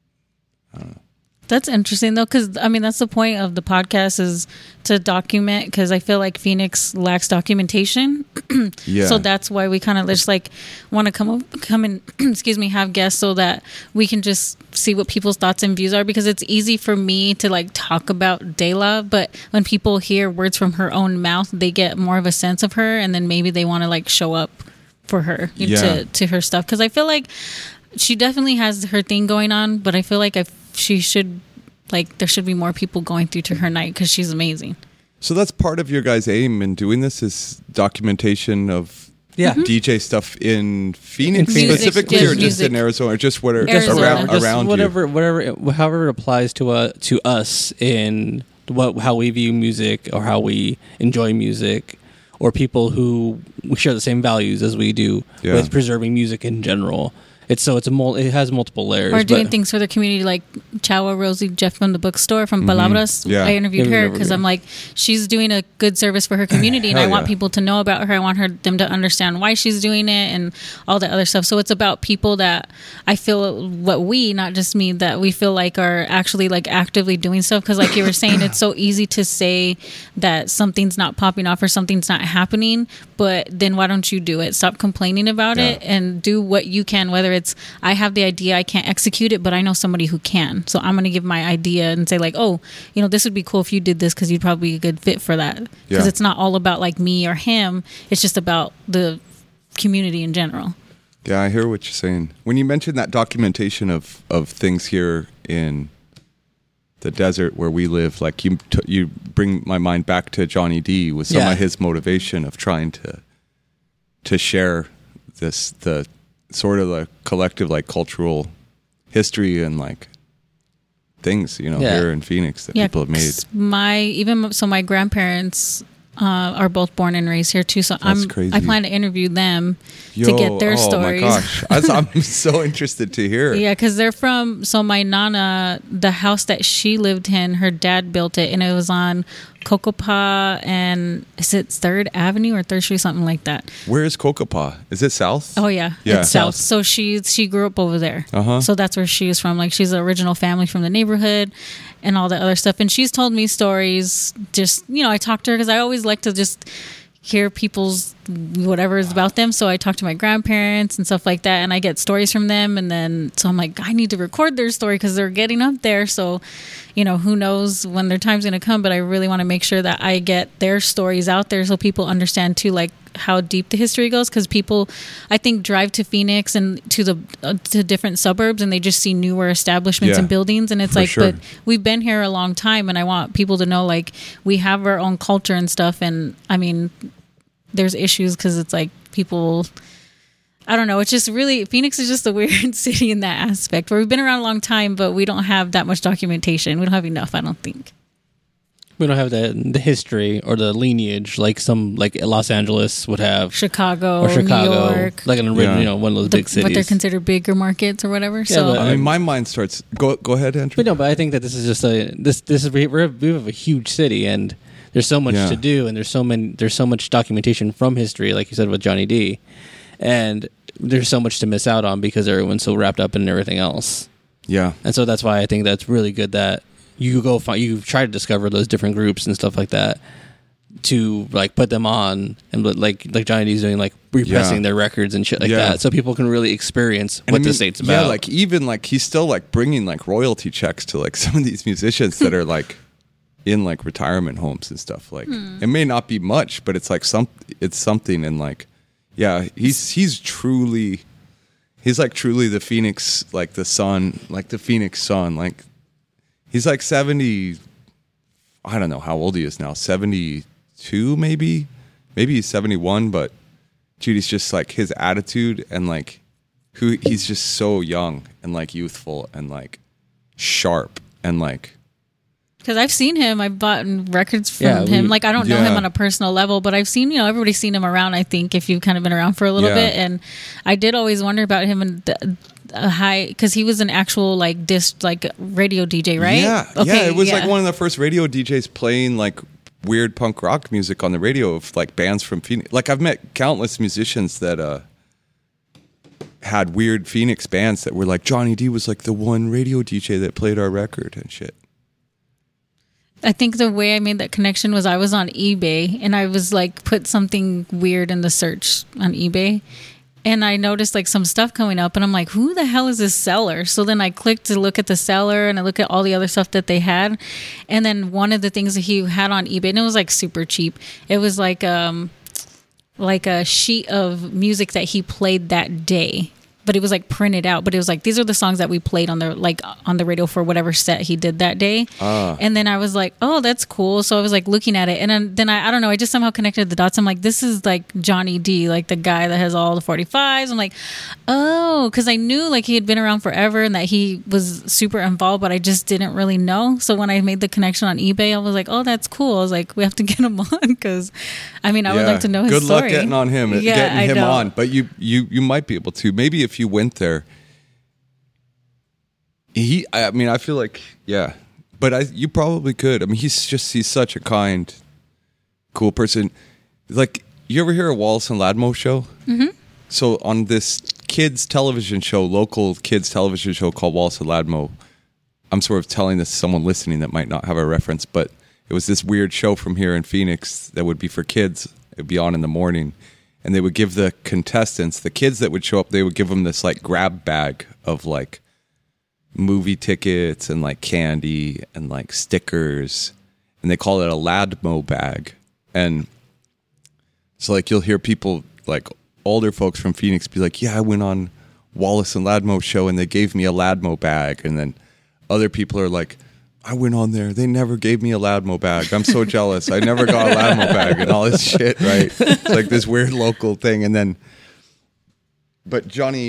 I don't know. That's interesting though, because I mean that's the point of the podcast, is to document, because I feel like Phoenix lacks documentation. So that's why we kind of just like want to come and excuse me, have guests so that we can just see what people's thoughts and views are, because it's easy for me to like talk about De La, but when people hear words from her own mouth, they get more of a sense of her, and then maybe they want to like show up for her to her stuff, because I feel like she definitely has her thing going on, but I feel like she should, like, there should be more people going through to her night because she's amazing. So that's part of your guys' aim in doing this, is documentation of DJ stuff in Phoenix specifically, or just in Arizona, or just whatever around you? However it applies to us in how we view music or how we enjoy music, or people who we share the same values as we do with preserving music in general. It has multiple layers. Or doing things for the community, like Chawa Rosie Jeff from the bookstore from Palabras. I interviewed her because I'm like, she's doing a good service for her community, and I want people to know about her. I want them to understand why she's doing it and all that other stuff. So it's about people that I feel, not just me, that we feel like are actually like actively doing stuff. Because like you were saying, it's so easy to say that something's not popping off or something's not happening, but then why don't you do it? Stop complaining about it and do what you can, whether it's I have the idea, I can't execute it, but I know somebody who can, so I'm going to give my idea and say like, oh, this would be cool if you did this, because you'd probably be a good fit for that, because it's not all about like me or him, it's just about the community in general. I hear what you're saying when you mentioned that documentation of things here in the desert where we live. Like you bring my mind back to Johnny D with some of his motivation of trying to share the sort of the collective like cultural history and like things here in Phoenix that people have made. My grandparents are both born and raised here too. So crazy. I plan to interview them to get their stories. Oh my gosh, I'm so interested to hear. Yeah, because they're from. So my nana, the house that she lived in, her dad built it, and it was on Cocopah and is it 3rd Avenue or 3rd Street, something like that. Where is Cocopah? Is it south? Oh yeah, Yeah. it's south. So she grew up over there. So that's where she is from. Like she's the original family from the neighborhood and all that other stuff. And she's told me stories. Just I talked to her because I always like to just hear people's whatever is about them. So I talk to my grandparents and stuff like that, and I get stories from them. And then so I'm like, I need to record their story because they're getting up there. So who knows when their time's going to come, but I really want to make sure that I get their stories out there so people understand too, like how deep the history goes. Because people, I think, drive to Phoenix and to different suburbs, and they just see newer establishments and buildings, and it's like, sure. but we've been here a long time, and I want people to know like we have our own culture and stuff. And I mean, there's issues because it's like people, I don't know. It's just really, Phoenix is just a weird city in that aspect where we've been around a long time, but we don't have that much documentation. We don't have enough, I don't think. We don't have the history or the lineage like Los Angeles would have. Chicago, New York. Like an original, one of those big cities. What they're considered bigger markets or whatever. So I mean, my mind starts, go ahead, Andrew. But I think that this is just we have a huge city, and there's so much to do, and there's so much documentation from history, like you said with Johnny D, and there's so much to miss out on because everyone's so wrapped up in everything else. Yeah, and so that's why I think that's really good that you try to discover those different groups and stuff like that to like put them on, and like Johnny D's doing, like repressing their records and shit like that, so people can really experience what the state's about. Yeah, like even like he's still like bringing like royalty checks to like some of these musicians that are like in like retirement homes and stuff. Like it may not be much, but it's like it's something. And like, yeah, he's truly the Phoenix, like the sun, like the Phoenix sun. Like he's like 70. I don't know how old he is now. 72, maybe he's 71. But dude, he's just like his attitude and like he's just so young and like youthful and like sharp and like. Because I've seen him, I've bought records from him. Like I don't know him on a personal level, but I've seen, everybody's seen him around. I think if you've kind of been around for a little bit, and I did always wonder about him and high, because he was an actual like radio DJ, right? Yeah, okay, it was like one of the first radio DJs playing like weird punk rock music on the radio of like bands from Phoenix. Like I've met countless musicians that had weird Phoenix bands that were like, Johnny D was like the one radio DJ that played our record and shit. I think the way I made that connection was I was on eBay and I was like put something weird in the search on eBay, and I noticed like some stuff coming up, and I'm like, who the hell is this seller? So then I clicked to look at the seller, and I look at all the other stuff that they had, and then one of the things that he had on eBay, and it was like super cheap. It was like a sheet of music that he played that day. But it was like printed out. But it was like, these are the songs that we played on the radio for whatever set he did that day. And then I was like, oh, that's cool. So I was like looking at it, and then I don't know, I just somehow connected the dots. I'm like, this is like Johnny D, like the guy that has all the 45s. I'm like, oh, because I knew like he had been around forever and that he was super involved, but I just didn't really know. So when I made the connection on eBay, I was like, oh, that's cool. I was like, we have to get him on, because I mean, I would like to know his story. Good luck getting on him, getting him on. But you might be able to. Maybe if you went there, I feel like, but you probably could. I mean, he's such a kind, cool person. Like, you ever hear a Wallace and Ladmo show? Mm-hmm. So on this kids television show, local kids television show called Wallace and Ladmo, I'm sort of telling this to someone listening that might not have a reference, but it was this weird show from here in Phoenix that would be for kids. It would be on in the morning. And they would give the contestants, the kids that would show up, they would give them this like grab bag of like movie tickets and like candy and like stickers. And they call it a Ladmo bag. And so like you'll hear people, like older folks from Phoenix, be like, yeah, I went on Wallace and Ladmo show and they gave me a Ladmo bag. And then other people are like, I went on there. They never gave me a Ladmo bag. I'm so jealous. I never got a Ladmo bag and all this shit, right? It's like this weird local thing. And then, but Johnny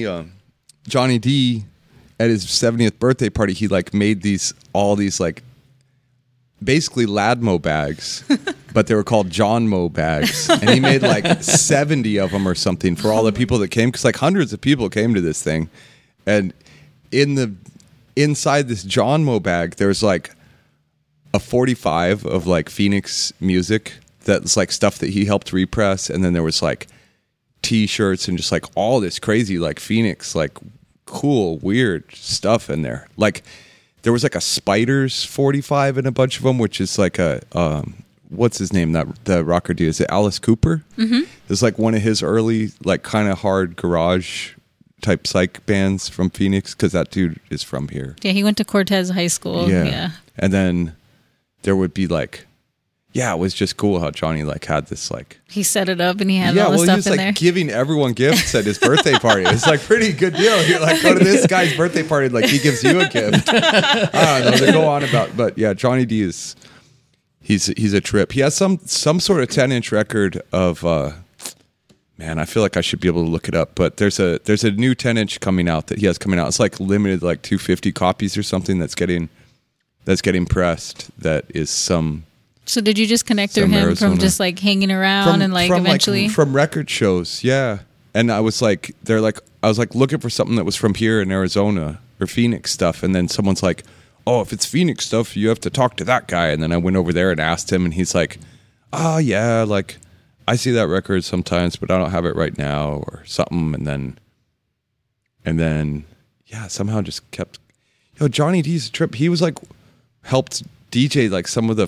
D, at his 70th birthday party, he like made all these like basically Ladmo bags, but they were called John Mo bags. And he made like 70 of them or something for all the people that came, because like hundreds of people came to this thing. And inside this John Mo bag, there's like a 45 of like Phoenix music that's like stuff that he helped repress. And then there was like T-shirts and just like all this crazy like Phoenix, like cool, weird stuff in there. Like there was like a Spiders 45 in a bunch of them, which is like a, what's his name? The rocker dude, is it Alice Cooper? Mm-hmm. It's like one of his early like kind of hard garage type psych bands from Phoenix, because that dude is from here. Yeah, he went to Cortez High School. Yeah. And then there would be like, yeah, it was just cool how Johnny like had this like, he set it up and he had all the stuff he was in like there. giving everyone gifts at his birthday party. It's like pretty good deal. You're like, go to this guy's birthday party, like he gives you a gift. I don't know. They go on about, but yeah, Johnny D is he's a trip. He has some sort of 10-inch record of man, I feel like I should be able to look it up, but there's a new 10-inch coming out that he has coming out. It's like limited, like 250 copies or something that's getting pressed. That is some. So did you just connect through him Arizona. from just like hanging around and like eventually from record shows? Yeah. And I was like, I was like looking for something that was from here in Arizona or Phoenix stuff. And then someone's like, oh, if it's Phoenix stuff, you have to talk to that guy. And then I went over there and asked him, and he's like, oh yeah, like I see that record sometimes, but I don't have it right now or something. And then yeah, somehow just kept, Johnny D's a trip. He was like, helped DJ like some of the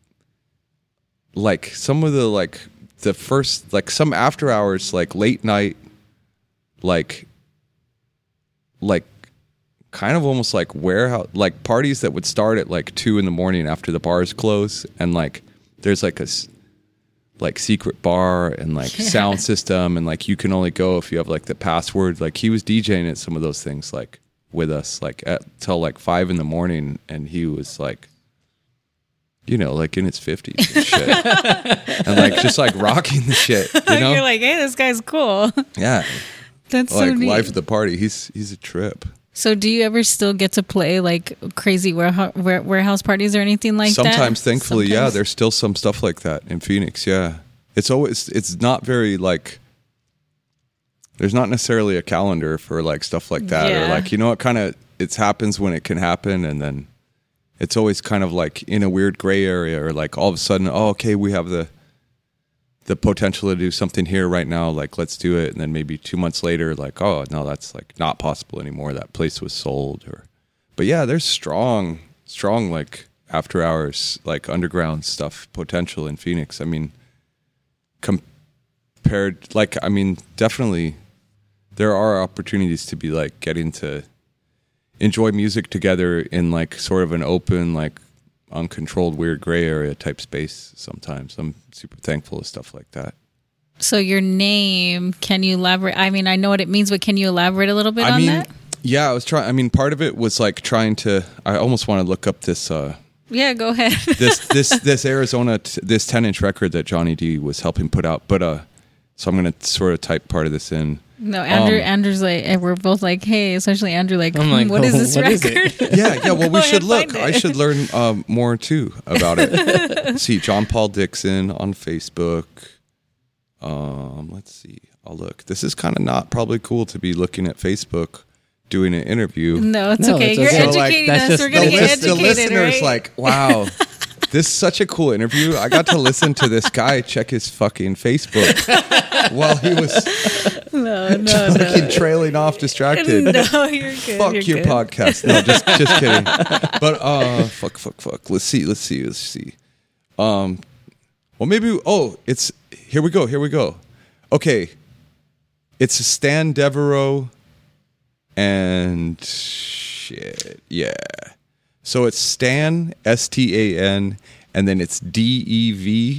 first, like some after hours, like late night, like kind of almost like warehouse, like parties that would start at like 2 a.m. after the bars close. And like, there's like a like secret bar and like sound system. And like, you can only go if you have like the password. Like he was DJing at some of those things, like with us, like till like 5 a.m. And he was like, like in his 50s and shit. And like just like rocking the shit, You're like, hey, this guy's cool. Yeah. That's like so neat. life of the party. He's a trip. So do you ever still get to play like crazy warehouse parties or anything like that? Sometimes, thankfully, yeah. There's still some stuff like that in Phoenix, yeah. It's not very like, there's not necessarily a calendar for like stuff like that. Yeah. Or like, it kind of, it happens when it can happen, and then it's always kind of like in a weird gray area, or like all of a sudden, oh, okay, we have the potential to do something here right now, like let's do it. And then maybe 2 months later, like, oh no, that's like not possible anymore. That place was sold. But yeah, there's strong like after hours, like underground stuff potential in Phoenix. I mean, definitely there are opportunities to be like getting to enjoy music together in like sort of an open, like uncontrolled, weird gray area type space sometimes. I'm super thankful of stuff like that. So your name, can you elaborate? I mean, I know what it means, but can you elaborate a little bit on that? Yeah, I was trying. I mean, part of it was like trying to, I almost want to look up this. Yeah, go ahead. this Arizona, this 10-inch record that Johnny D was helping put out. But, so I'm going to sort of type part of this in. No, Andrew's like, and we're both like, hey, especially Andrew, like, what is this record? Yeah. Well, we should look. I should learn more too about it. Let's see, John Paul Dixon on Facebook. Let's see. I'll look. This is kind of not probably cool to be looking at Facebook doing an interview. No, it's okay. You're educating us. We're going to get educated, the listeners right? like, wow. This is such a cool interview. I got to listen to this guy check his fucking Facebook while he was fucking trailing off distracted. No, you're good. Fuck your podcast. No, just kidding. But fuck. Let's see. Well, maybe. It's here we go. Okay, it's Stan Devereaux and shit. Yeah. So it's Stan, STAN, and then it's DEVEREAUX,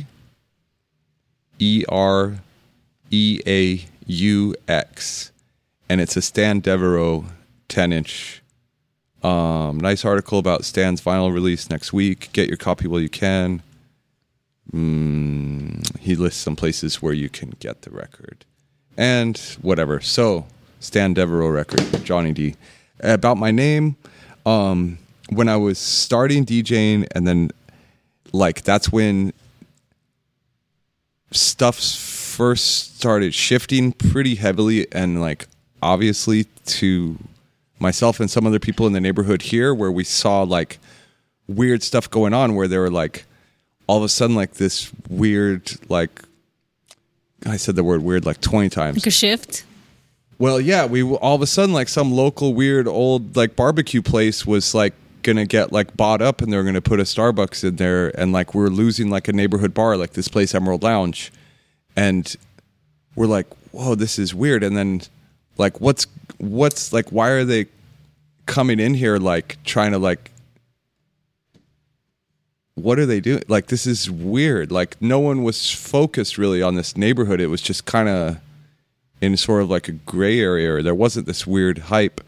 and it's a Stan Devereaux 10-inch. Nice article about Stan's vinyl release next week. Get your copy while you can. He lists some places where you can get the record. And whatever. So, Stan Devereaux record, Johnny D. About my name, when I was starting DJing and then like that's when stuff first started shifting pretty heavily, and like obviously to myself and some other people in the neighborhood here, where we saw like weird stuff going on, where there were like all of a sudden like this weird, like I said the word weird like 20 times. Like a shift? Well, yeah, we all of a sudden like some local weird old like barbecue place was like gonna get like bought up, and they're gonna put a Starbucks in there, and like we're losing like a neighborhood bar, like this place Emerald Lounge, and we're like, whoa, this is weird. And then like what's like, why are they coming in here like trying to like, what are they doing? Like, this is weird. Like, no one was focused really on this neighborhood. It was just kind of in sort of like a gray area. There wasn't this weird hype.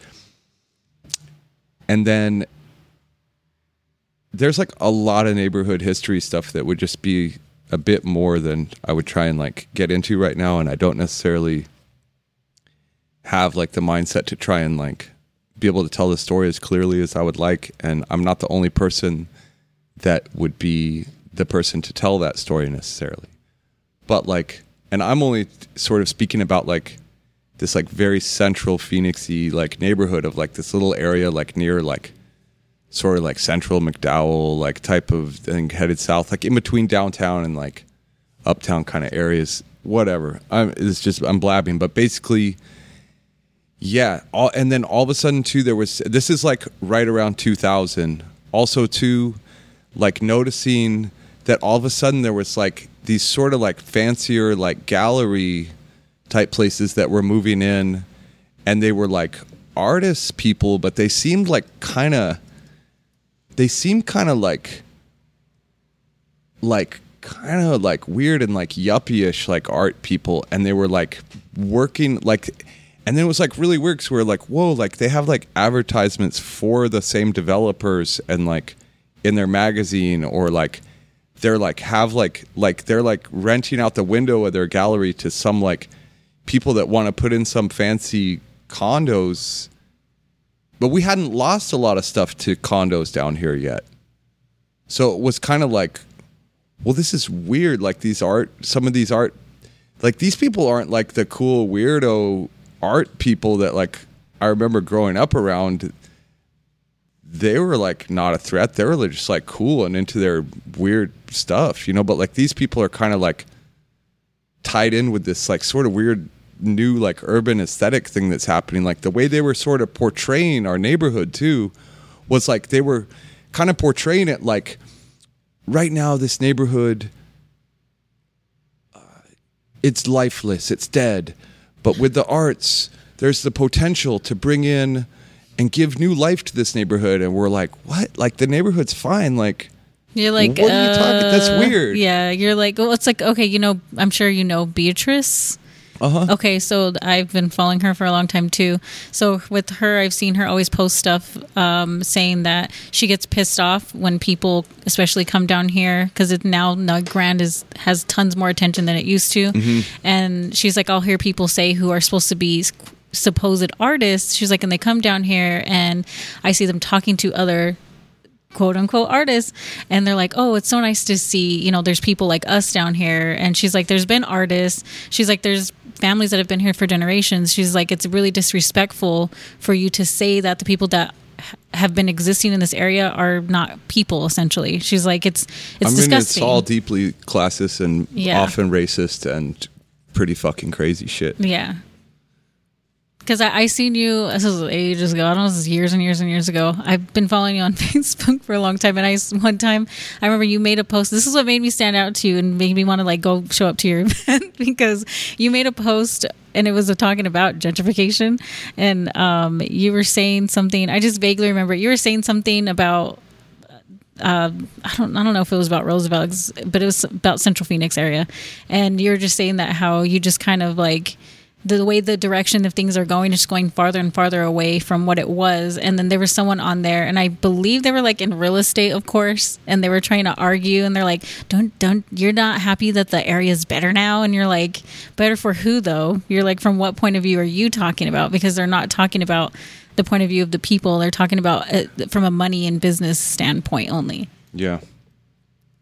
And then there's like a lot of neighborhood history stuff that would just be a bit more than I would try and like get into right now. And I don't necessarily have like the mindset to try and like be able to tell the story as clearly as I would like. And I'm not the only person that would be the person to tell that story necessarily. But like, and I'm only sort of speaking about like this like very central Phoenix-y like neighborhood of like this little area like near like sort of like central McDowell like type of thing headed south, like in between downtown and like uptown kind of areas, whatever. I'm blabbing, but basically, yeah. And then all of a sudden too, this is like right around 2000 also too, like noticing that all of a sudden there was like these sort of like fancier like gallery type places that were moving in, and they were like artists people, but they seemed like kind of like weird and like yuppie-ish like art people, and they were like working like, and then it was like really weird because we were like, whoa, like they have like advertisements for the same developers and like in their magazine, or like they're like have like they're like renting out the window of their gallery to some like people that want to put in some fancy condos. But we hadn't lost a lot of stuff to condos down here yet. So it was kind of like, well, this is weird. Like some of these art, like these people aren't like the cool weirdo art people that like I remember growing up around. They were like not a threat. They were just like cool and into their weird stuff, you know, but like these people are kind of like tied in with this like sort of weird new like urban aesthetic thing that's happening. Like the way they were sort of portraying our neighborhood too was like they were kind of portraying it like right now this neighborhood it's lifeless, it's dead, but with the arts there's the potential to bring in and give new life to this neighborhood. And we're like, what? Like the neighborhood's fine. Like, you're like, what are you talking? That's weird. Yeah, you're like, well, it's like, okay, you know, I'm sure you know Beatrice. Okay, so I've been following her for a long time too. So with her, I've seen her always post stuff saying that she gets pissed off when people, especially come down here, because now Nug Grand has tons more attention than it used to. Mm-hmm. And she's like, I'll hear people say who are supposed to be supposed artists. She's like, and they come down here and I see them talking to other quote unquote artists, and they're like, oh, it's so nice to see, you know, there's people like us down here. And she's like, there's been artists. She's like, there's families that have been here for generations. She's like, it's really disrespectful for you to say that the people that have been existing in this area are not people, essentially. She's like, it's disgusting. It's all deeply classist and often racist and pretty fucking crazy shit. Yeah. Because I seen you, this was ages ago, I don't know, this is years and years and years ago. I've been following you on Facebook for a long time, and one time, I remember you made a post, this is what made me stand out to you and made me want to like go show up to your event, because you made a post, and it was talking about gentrification, and you were saying something, I just vaguely remember, you were saying something about, I don't know if it was about Roosevelt, but it was about Central Phoenix area, and you were just saying that how you just kind of like, the way the direction of things are going is just going farther and farther away from what it was. And then there was someone on there, and I believe they were like in real estate, of course, and they were trying to argue, and they're like, don't you're not happy that the area is better now? And you're like, better for who though? You're like, from what point of view are you talking about? Because they're not talking about the point of view of the people. They're talking about it from a money and business standpoint only. Yeah.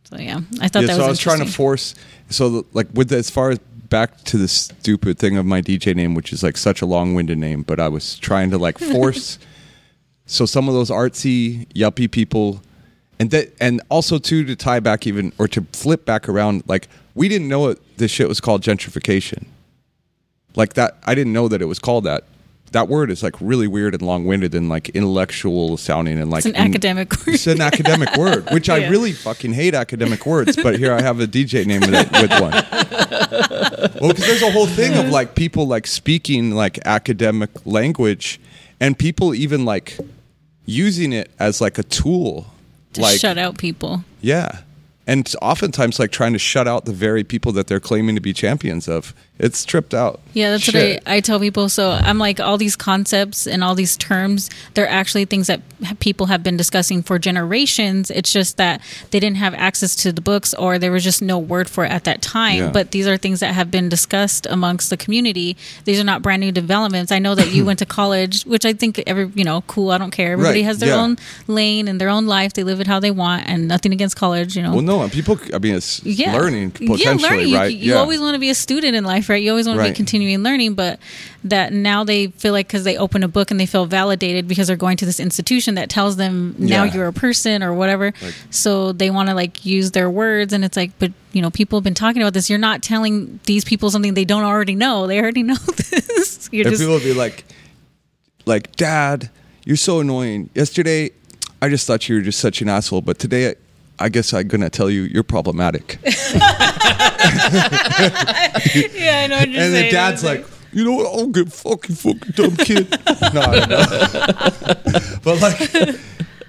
So yeah, I thought that was. So I was trying to force. So like with as far as back to the stupid thing of my DJ name, which is like such a long-winded name, but I was trying to like force. So some of those artsy yuppie people, and also too to tie back even or to flip back around, like we didn't know this shit was called gentrification. Like that, I didn't know that it was called that. That word is like really weird and long-winded and like intellectual sounding and like it's an academic word. It's an academic word, which I really fucking hate academic words. But here I have a DJ name with one. Well, because there's a whole thing of like people like speaking like academic language, and people even like using it as like a tool to like shut out people. Yeah. And oftentimes like trying to shut out the very people that they're claiming to be champions of. It's tripped out. Yeah, that's Shit. what I tell people. So I'm like, all these concepts and all these terms, they're actually things that people have been discussing for generations. It's just that they didn't have access to the books, or there was just no word for it at that time. Yeah. But these are things that have been discussed amongst the community. These are not brand new developments. I know that you went to college, which I think cool. I don't care. Everybody has their own lane and their own life. They live it how they want, and nothing against college, Well, no, and people, I mean, it's learning potentially, learning. right? You always want to be a student in life, right? You always want to be continuing learning, but that now they feel like because they open a book and they feel validated because they're going to this institution that tells them now you're a person or whatever. So they want to like use their words, and it's like, but people have been talking about this. You're not telling these people something they don't already know. They already know this. People will be like, Dad, you're so annoying. Yesterday, I just thought you were just such an asshole, but today, I guess I'm going to tell you you're problematic. Yeah, I know what you're saying. And the dad's like, you know what? I'll get fucking dumb kid. No, I don't know. But like,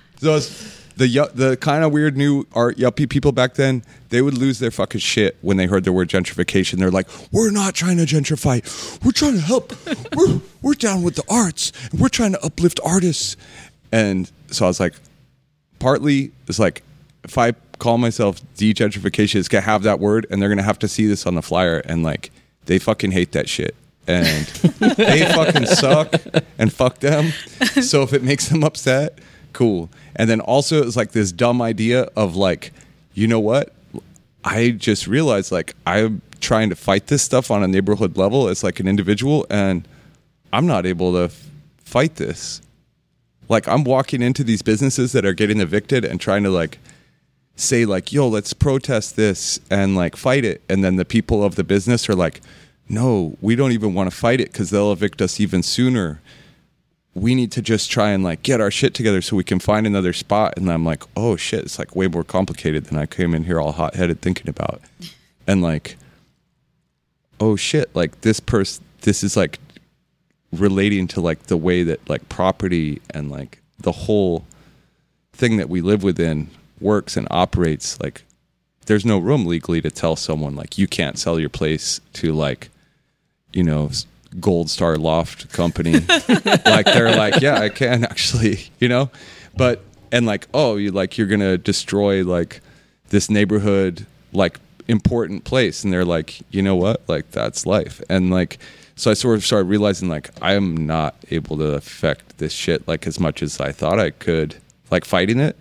the kind of weird new art yuppie people back then, they would lose their fucking shit when they heard the word gentrification. They're like, we're not trying to gentrify. We're trying to help. We're down with the arts. And we're trying to uplift artists. And so I was like, partly it's like, if I call myself de-gentrification, it's gonna have that word, and they're gonna have to see this on the flyer, and like they fucking hate that shit, and they fucking suck, and fuck them. So if it makes them upset, cool. And then also it's like this dumb idea of like, you know what? I just realized like I'm trying to fight this stuff on a neighborhood level as like an individual, and I'm not able to fight this. Like I'm walking into these businesses that are getting evicted and trying to like say like, yo, let's protest this and like fight it. And then the people of the business are like, no, we don't even want to fight it because they'll evict us even sooner. We need to just try and like get our shit together so we can find another spot. And I'm like, oh shit, it's like way more complicated than I came in here all hot-headed thinking about. And like, oh shit, like this is like relating to like the way that like property and like the whole thing that we live within works and operates. Like there's no room legally to tell someone like you can't sell your place to like, Gold Star Loft Company. Like they're like, yeah, I can actually, but and like, oh, you're gonna destroy like this neighborhood like important place, and they're like, you know what, like that's life. And like, so I sort of started realizing like I am not able to affect this shit like as much as I thought I could, like fighting it.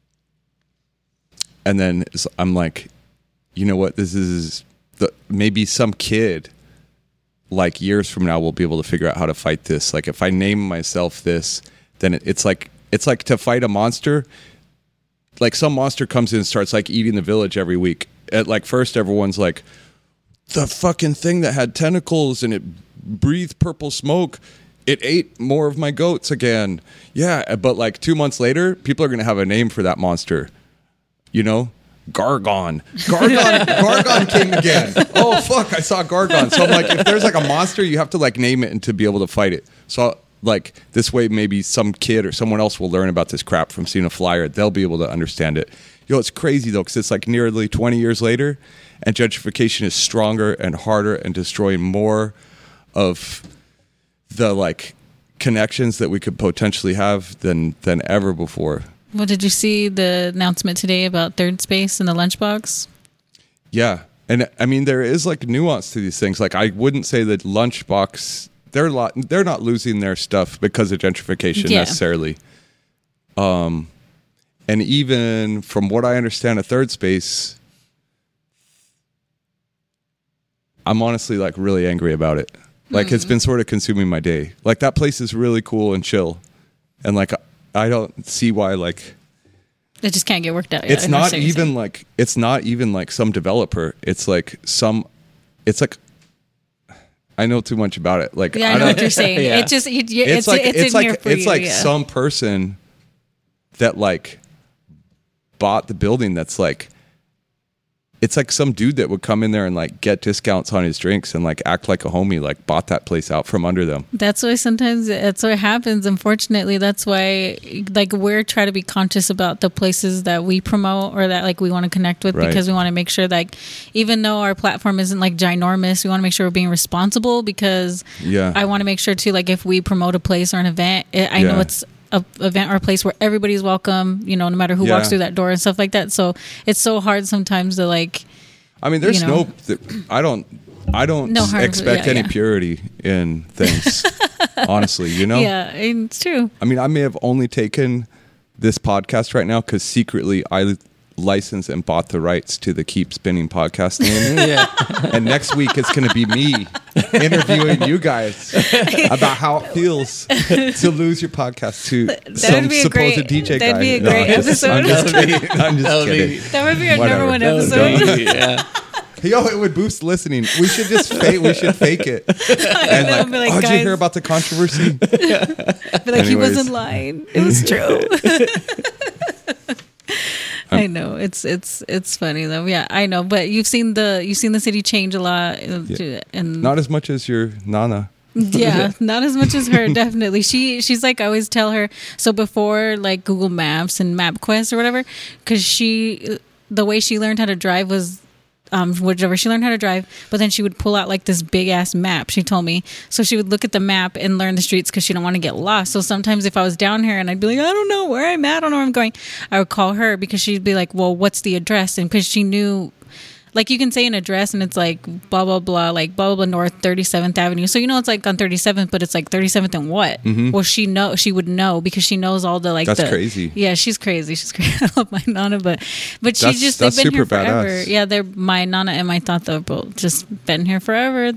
And then I'm like, you know what? This is maybe some kid, like years from now, will be able to figure out how to fight this. Like if I name myself this, then it's like to fight a monster. Like some monster comes in and starts like eating the village every week. At like first, everyone's like, the fucking thing that had tentacles and it breathed purple smoke, it ate more of my goats again. Yeah, but like 2 months later, people are gonna have a name for that monster. Gargon came again. Oh fuck, I saw Gargon. So I'm like, if there's like a monster, you have to like name it and to be able to fight it. So like this way, maybe some kid or someone else will learn about this crap from seeing a flyer. They'll be able to understand it. It's crazy though, because it's like nearly 20 years later, and gentrification is stronger and harder and destroying more of the like connections that we could potentially have than ever before. Well, did you see the announcement today about Third Space and the Lunchbox? Yeah. And I mean, there is like nuance to these things. Like I wouldn't say that Lunchbox, they're not losing their stuff because of gentrification necessarily. And even from what I understand of Third Space, I'm honestly like really angry about it. Like it's been sort of consuming my day. Like that place is really cool and chill. And like I don't see why like It just can't get worked out. it's not even like some developer. It's like I know too much about it. Like Yeah, I know what you're saying. Yeah. It just it's in here for you, yeah. some person that like bought the building that's like it's like some dude that would come in there and like get discounts on his drinks and like act like a homie, like bought that place out from under them. That's why sometimes that's what happens. Unfortunately, that's why like we're trying to be conscious about the places that we promote or that like we want to connect with, Right. because we want to make sure that even though our platform isn't like ginormous, we want to make sure we're being responsible, because Yeah. I want to make sure too, like if we promote a place or an event, I know Yeah. it's a event or a place where everybody's welcome, you know, no matter who Yeah. walks through that door and stuff like that. So it's so hard sometimes to like, I mean, there's you know. I don't No harm, expect yeah, any yeah. purity in things. Honestly, you know? yeah, it's true. I mean, I may have only taken this podcast right now because secretly I licensed and bought the rights to the Keep Spinning podcast name. Yeah. And next week it's going to be me interviewing you guys about how it feels to lose your podcast to some would be a supposed great- DJ that'd guy. be a great I'm just episode. kidding. I'm just That would be- kidding. That would be our Whatever. number one That would episode. be- yeah. Yo, it would boost listening. We should just fake. We should fake it. And know, like, be like, oh, did you guys- hear about the controversy? But like he Anyways. wasn't lying. It was true. I know it's funny though. Yeah, I know. But you've seen the city change a lot, and Not as much as your Nana. yeah, not as much as her. Definitely, she's like I always tell her. So before like Google Maps and MapQuest or whatever, because the way she learned how to drive was. Whichever she learned how to drive, but then she would pull out like this big ass map. She told me, so she would look at the map and learn the streets because she didn't want to get lost. So sometimes if I was down here and I'd be like, I don't know where I'm at, I don't know where I'm going, I would call her because she'd be like, well, what's the address? And because she knew, like you can say an address and it's like blah blah blah, like blah blah blah North 37th Avenue. So you know it's like on 37th, but it's like 37th and what? Well, she would know because she knows all the like. That's crazy. Yeah, she's crazy. She's crazy. I love my Nana, but That's- they've that's been here super forever. badass. Yeah, they're my Nana and my Tata both just been here forever.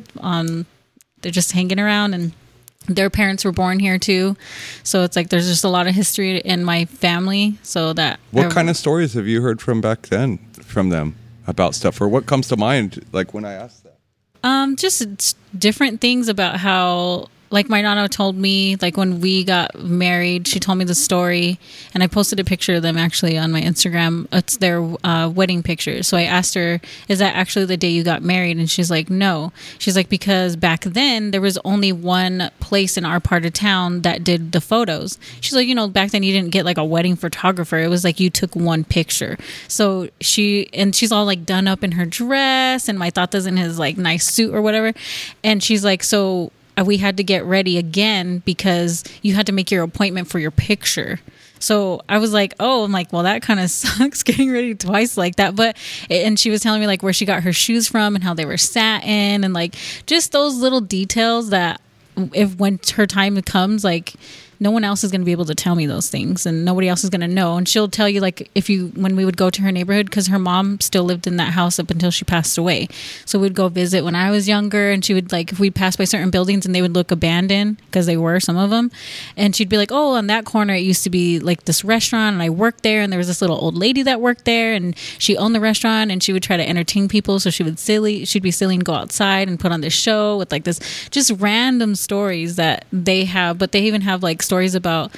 They're just hanging around, and their parents were born here too. So it's like there's just a lot of history in my family. So that What kind of stories have you heard from back then from them about stuff, or what comes to mind like when I ask that? just different things about how, like my Nana told me, like when we got married, she told me the story, and I posted a picture of them actually on my Instagram. It's their wedding picture. So I asked her, is that actually the day you got married? And she's like, no. She's like, because back then there was only one place in our part of town that did the photos. She's like, you know, back then you didn't get like a wedding photographer. It was like you took one picture. So she's all like done up in her dress, and my Tata's in his like nice suit or whatever. And she's like, so we had to get ready again because you had to make your appointment for your picture. So I was like, oh, I'm like, well, that kind of sucks getting ready twice like that. But, and she was telling me like where she got her shoes from and how they were satin and like just those little details that when her time comes, like no one else is going to be able to tell me those things, and nobody else is going to know. And she'll tell you like when we would go to her neighborhood, because her mom still lived in that house up until she passed away. So we'd go visit when I was younger, and she would like, if we'd pass by certain buildings and they would look abandoned, because they were, some of them, and she'd be like, oh, on that corner it used to be like this restaurant and I worked there, and there was this little old lady that worked there and she owned the restaurant, and she would try to entertain people. So she'd be silly and go outside and put on this show with like this just random stories that they have. But they even have like stories about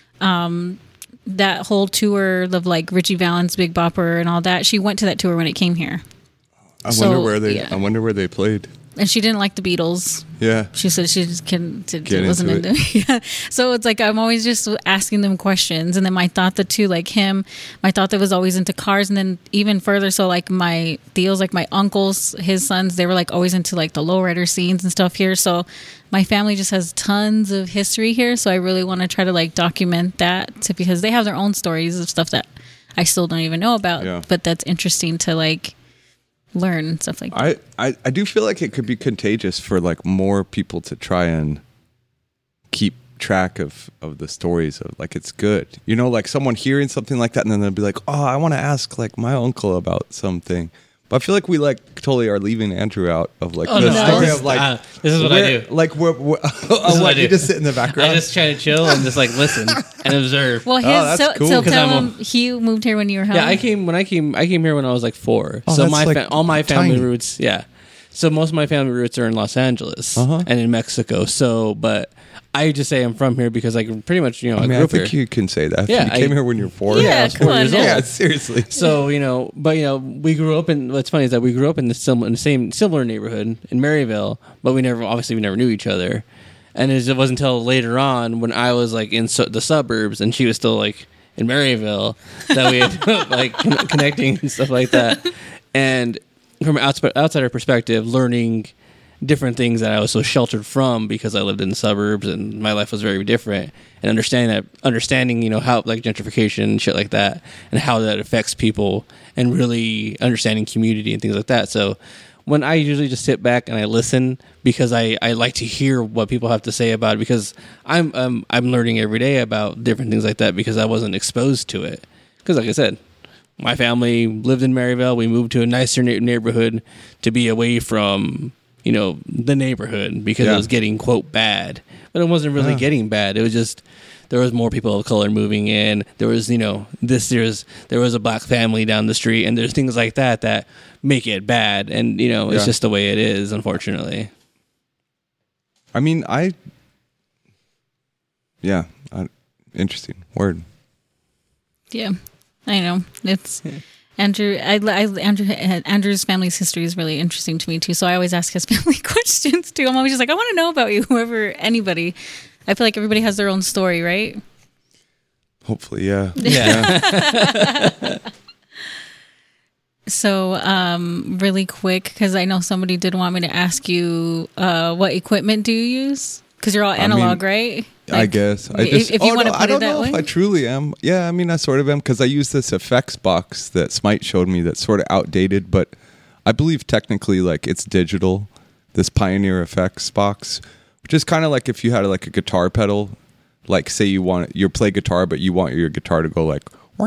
that whole tour of like Richie Valens, Big Bopper and all that. She went to that tour when it came here. I So, wonder where they. yeah. I wonder where they played. And she didn't like the Beatles. Yeah. She said she just wasn't into into it. Yeah. So it's like I'm always just asking them questions. And then my Tata too, like him, my Tata was always into cars. And then even further, so like my tios, like my uncles, his sons, they were like always into like the lowrider scenes and stuff here. So my family just has tons of history here. So I really want to try to like document that because they have their own stories of stuff that I still don't even know about. Yeah. But that's interesting to like learn and stuff like that. I do feel like it could be contagious for like more people to try and keep track of the stories of like it's good, you know, like someone hearing something like that and then they'll be like, oh, I want to ask like my uncle about something. But I feel like we like totally are leaving Andrew out of like the story of like this is what I do. Like you just sit in the background. I just try to chill and just like listen and observe. Well, that's cool. so tell him he moved here when you were home. Yeah, I came here when I was like 4. Oh, so that's my like all my family tiny. roots, yeah. So most of my family roots are in Los Angeles and in Mexico. So, but I just say I'm from here because I pretty much, you know, I grew I up think here. you can say that. Yeah, You came here when you were 4. Yeah, I was come 4 on years now. old. Yeah, seriously. So, you know, but, you know, we grew up in, what's funny is that we grew up in the similar neighborhood in Maryville, but we never knew each other. And it wasn't until later on when I was like in the suburbs and she was still like in Maryville that we had like connecting and stuff like that. And from an outsider perspective, learning different things that I was so sheltered from because I lived in the suburbs and my life was very different, and understanding, you know, how like gentrification and shit like that and how that affects people and really understanding community and things like that. So when I usually just sit back and I listen because I like to hear what people have to say about it, because I'm learning every day about different things like that because I wasn't exposed to it. Because like I said, my family lived in Maryville. We moved to a nicer neighborhood to be away from, you know, the neighborhood because it was getting, quote, bad. But it wasn't really getting bad. It was just there was more people of color moving in. There was, you know, there was a black family down the street, and there's things like that make it bad. And, you know, it's just the way it is, unfortunately. I mean, interesting word. Yeah, I know. It's Andrew's family's history is really interesting to me too. So I always ask his family questions too. I'm always just like, I want to know about you, anybody. I feel like everybody has their own story, right? Hopefully, yeah. Yeah. So, really quick, because I know somebody did want me to ask you, what equipment do you use? Because you're all analog, right? I guess. If you want to put I don't it that know way. if I truly am. Yeah, I mean, I sort of am because I use this effects box that Smite showed me that's sort of outdated, but I believe technically like it's digital. This Pioneer effects box, which is kind of like if you had like a guitar pedal, like say you play guitar, but you want your guitar to go like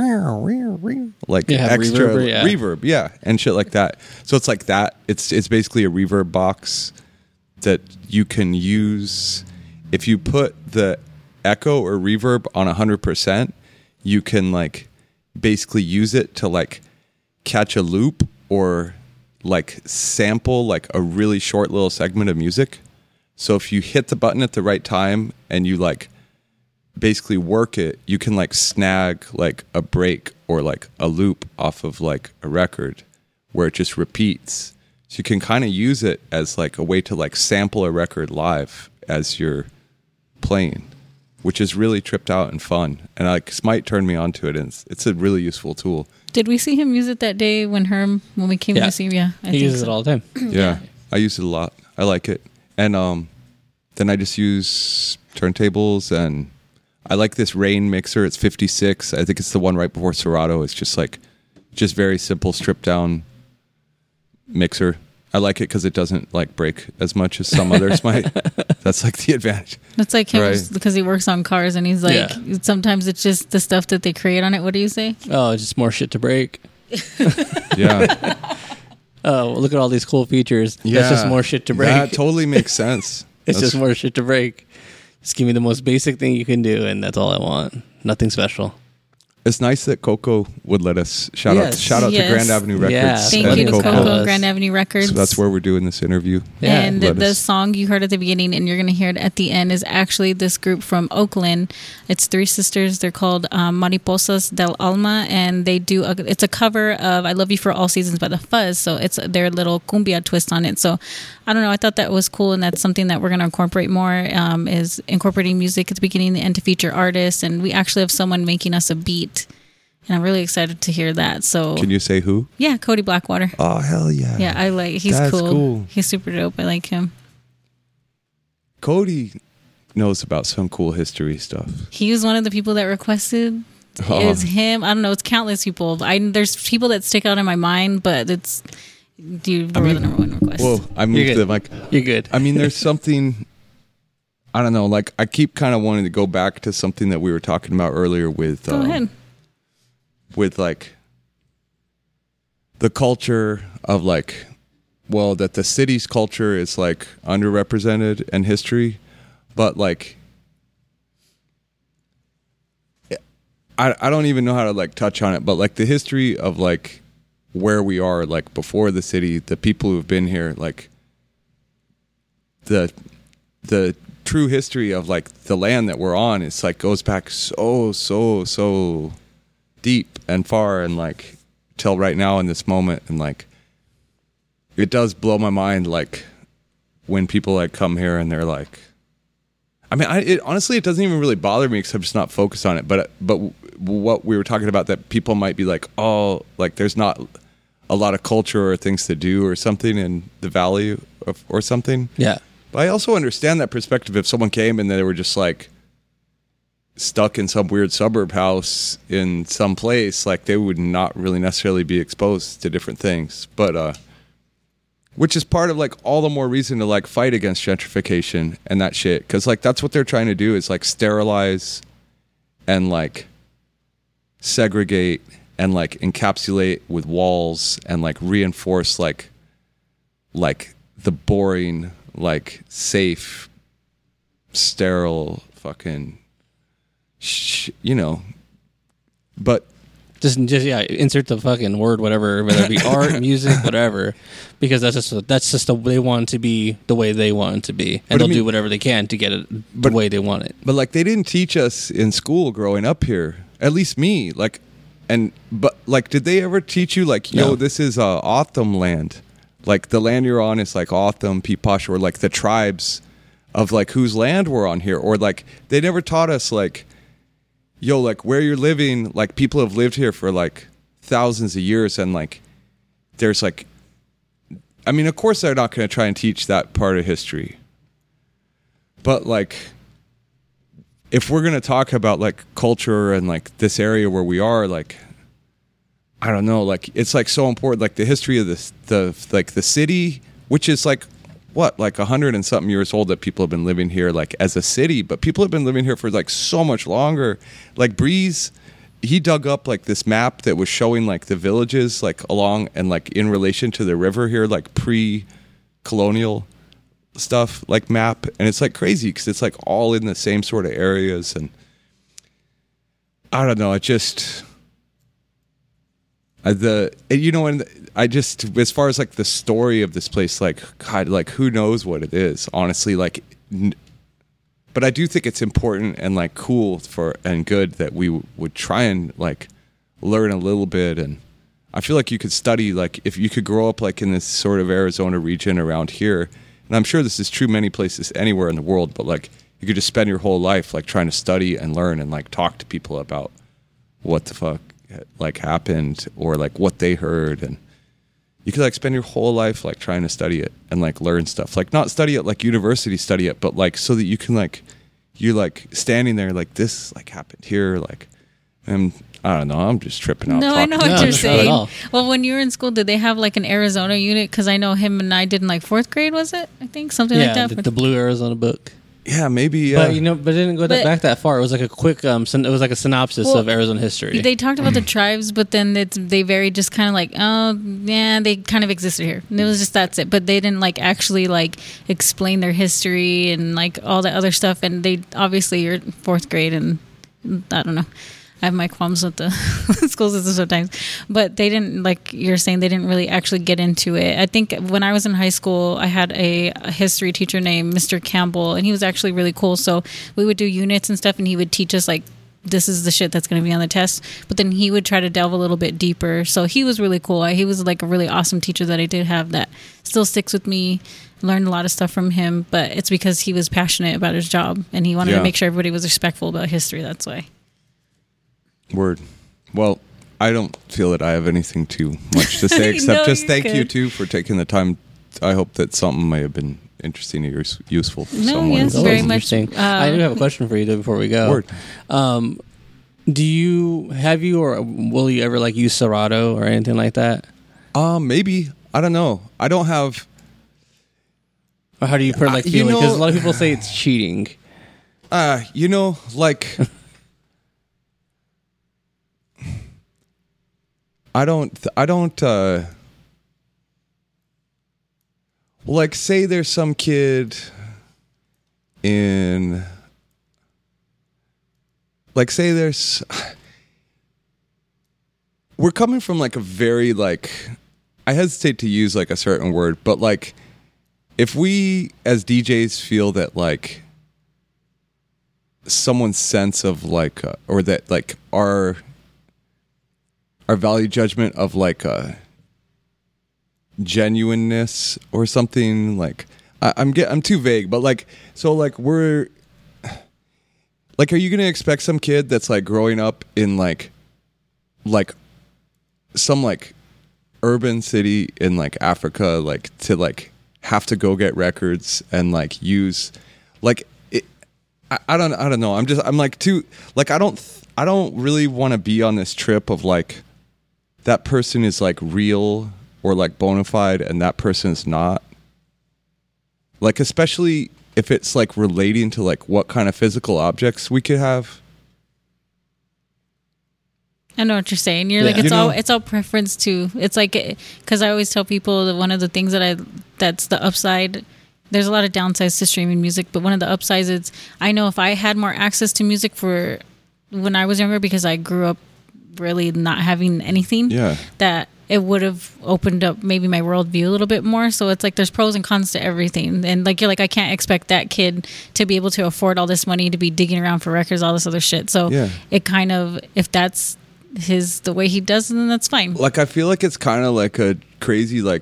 extra reverb, yeah, and shit like that. So it's like that. It's basically a reverb box that you can use. If you put the echo or reverb on 100%, you can like basically use it to like catch a loop or like sample like a really short little segment of music. So if you hit the button at the right time and you like basically work it, you can like snag like a break or like a loop off of like a record where it just repeats. So you can kind of use it as like a way to like sample a record live as you're playing, which is really tripped out and fun. And like Smite turned me onto it, and it's a really useful tool. Did we see him use it that day when we came to see him? Yeah, he uses it all the time. Yeah, I use it a lot. I like it. And then I just use turntables, and I like this Rain mixer. It's 56. I think it's the one right before Serato. It's just very simple, stripped down mixer. I like it because it doesn't like break as much as some others might. That's like the advantage. That's like him because he works on cars, and he's like, sometimes it's just the stuff that they create on it. What do you say? Oh, it's just more shit to break. Yeah. Oh, look at all these cool features. Yeah. That's just more shit to break. That totally makes sense. It's just more shit to break. Just give me the most basic thing you can do, and that's all I want. Nothing special. It's nice that Coco would let us shout out to Grand Avenue Records. Yeah. Thank you to Coco, Grand Avenue Records. So that's where we're doing this interview. Yeah. And the song you heard at the beginning and you're going to hear it at the end is actually this group from Oakland. It's 3 sisters. They're called Mariposas del Alma, and they do it's a cover of I Love You for All Seasons by The Fuzz. So it's their little cumbia twist on it. So I don't know. I thought that was cool, and that's something that we're going to incorporate more, is incorporating music at the beginning and the end to feature artists. And we actually have someone making us a beat, and I'm really excited to hear that. So can you say who? Yeah, Cody Blackwater. Oh, hell yeah. Yeah, he's That's cool. He's super dope. I like him. Cody knows about some cool history stuff. He was one of the people that requested. Is him. I don't know. It's countless people. There's people that stick out in my mind, but it's... You were the number one request. Whoa, I moved the mic. You're good. I mean, there's something I don't know. Like, I keep kind of wanting to go back to something that we were talking about earlier with, Go ahead. with like the culture of like, well, that the city's culture is like underrepresented in history, but like, I don't even know how to like touch on it, but like the history of like where we are, like before the city, the people who've been here, like the true history of like the land that we're on, it's like goes back so deep and far, and like till right now in this moment. And like it does blow my mind, like when people like come here and they're like, I mean, honestly, it doesn't even really bother me because I'm just not focused on it. But what we were talking about, that people might be like, oh, like there's not a lot of culture or things to do or something in the valley or something. Yeah. But I also understand that perspective. If someone came and they were just like stuck in some weird suburb house in some place, like they would not really necessarily be exposed to different things. But which is part of like all the more reason to like fight against gentrification and that shit, because like that's what they're trying to do, is like sterilize and like segregate and like encapsulate with walls and like reinforce like the boring, like safe, sterile fucking you know. But just yeah, insert the fucking word, whatever, whether it be art, music, whatever, because that's just they want it to be the way they want it to be, and they'll do whatever they can to get it the way they want it. But like they didn't teach us in school growing up here, at least me. Like, but like, did they ever teach you like, yo, this is Otham land, like the land you're on is like Otham, Peeposh, or like the tribes of like whose land we're on here, or like they never taught us like, yo, like where you're living, like people have lived here for like thousands of years, and like there's like, I mean, of course they're not going to try and teach that part of history, but like if we're going to talk about like culture and like this area where we are, like I don't know, like it's like so important, like the history of the like the city, which is like what, like 100 and something years old, that people have been living here like as a city, but people have been living here for like so much longer. Like Breeze, he dug up like this map that was showing like the villages like along and like in relation to the river here, like pre-colonial stuff, like map, and it's like crazy because it's like all in the same sort of areas. And I don't know, it just I just, as far as like the story of this place, like God, like who knows what it is, honestly, like but I do think it's important and like cool and good that we would try and like learn a little bit. And I feel like you could study, like if you could grow up like in this sort of Arizona region around here, and I'm sure this is true many places anywhere in the world, but like you could just spend your whole life like trying to study and learn and like talk to people about what the fuck like happened or like what they heard. And you could like spend your whole life like trying to study it and like learn stuff, like not study it like university study it, but like so that you can like, you're like standing there like this like happened here, like, and I don't know, I'm just tripping out. No, I know what you're saying. Well, when you were in school, did they have like an Arizona unit? Because I know him and I did in like 4th grade, was it? I think something like that. The Blue Arizona book. Yeah, maybe. But it didn't go back that far. It was like a quick, it was like a synopsis of Arizona history. They talked about the tribes, but then they very just kind of like, oh yeah, they kind of existed here. And it was just, that's it. But they didn't like actually like explain their history and like all that other stuff. And they obviously, you're 4th grade, and I don't know. I have my qualms with the school system sometimes, but they didn't, like you're saying, they didn't really actually get into it. I think when I was in high school, I had a history teacher named Mr. Campbell, and he was actually really cool. So we would do units and stuff, and he would teach us like, this is the shit that's going to be on the test. But then he would try to delve a little bit deeper. So he was really cool. He was like a really awesome teacher that I did have that still sticks with me. Learned a lot of stuff from him, but it's because he was passionate about his job, and he wanted to make sure everybody was respectful about history. That's why. Word. Well, I don't feel that I have anything too much to say except just thank you too for taking the time. I hope that something may have been interesting or useful for someone. Yes, very much. I do have a question for you though before we go. Word. Do you or will you ever like use Serato or anything like that? Maybe. I don't know. I don't have. Or how do you feel? Because a lot of people say it's cheating. You know, like I don't like, say there's some kid in, like, say there's, we're coming from like a very, like, I hesitate to use like a certain word, but like, if we as DJs feel that like someone's sense of like, or that like our value judgment of like genuineness or something, like I'm too vague, but like, so like we're like, are you gonna expect some kid that's like growing up in like some like urban city in like Africa, like to like have to go get records and like use like it, I don't know, I'm like too, like I don't really want to be on this trip of like that person is like real or like bona fide and that person is not, like, especially if it's like relating to like what kind of physical objects we could have. I know what you're saying. You're like, it's all preference too. It's like, because I always tell people that one of the things that's the upside. There's a lot of downsides to streaming music, but one of the upsides is I know if I had more access to music for when I was younger, because I grew up really not having anything, that it would have opened up maybe my worldview a little bit more. So it's like there's pros and cons to everything. And like, you're like, I can't expect that kid to be able to afford all this money to be digging around for records, all this other shit. So it kind of, if that's the way he does, then that's fine. Like, I feel like it's kind of like a crazy like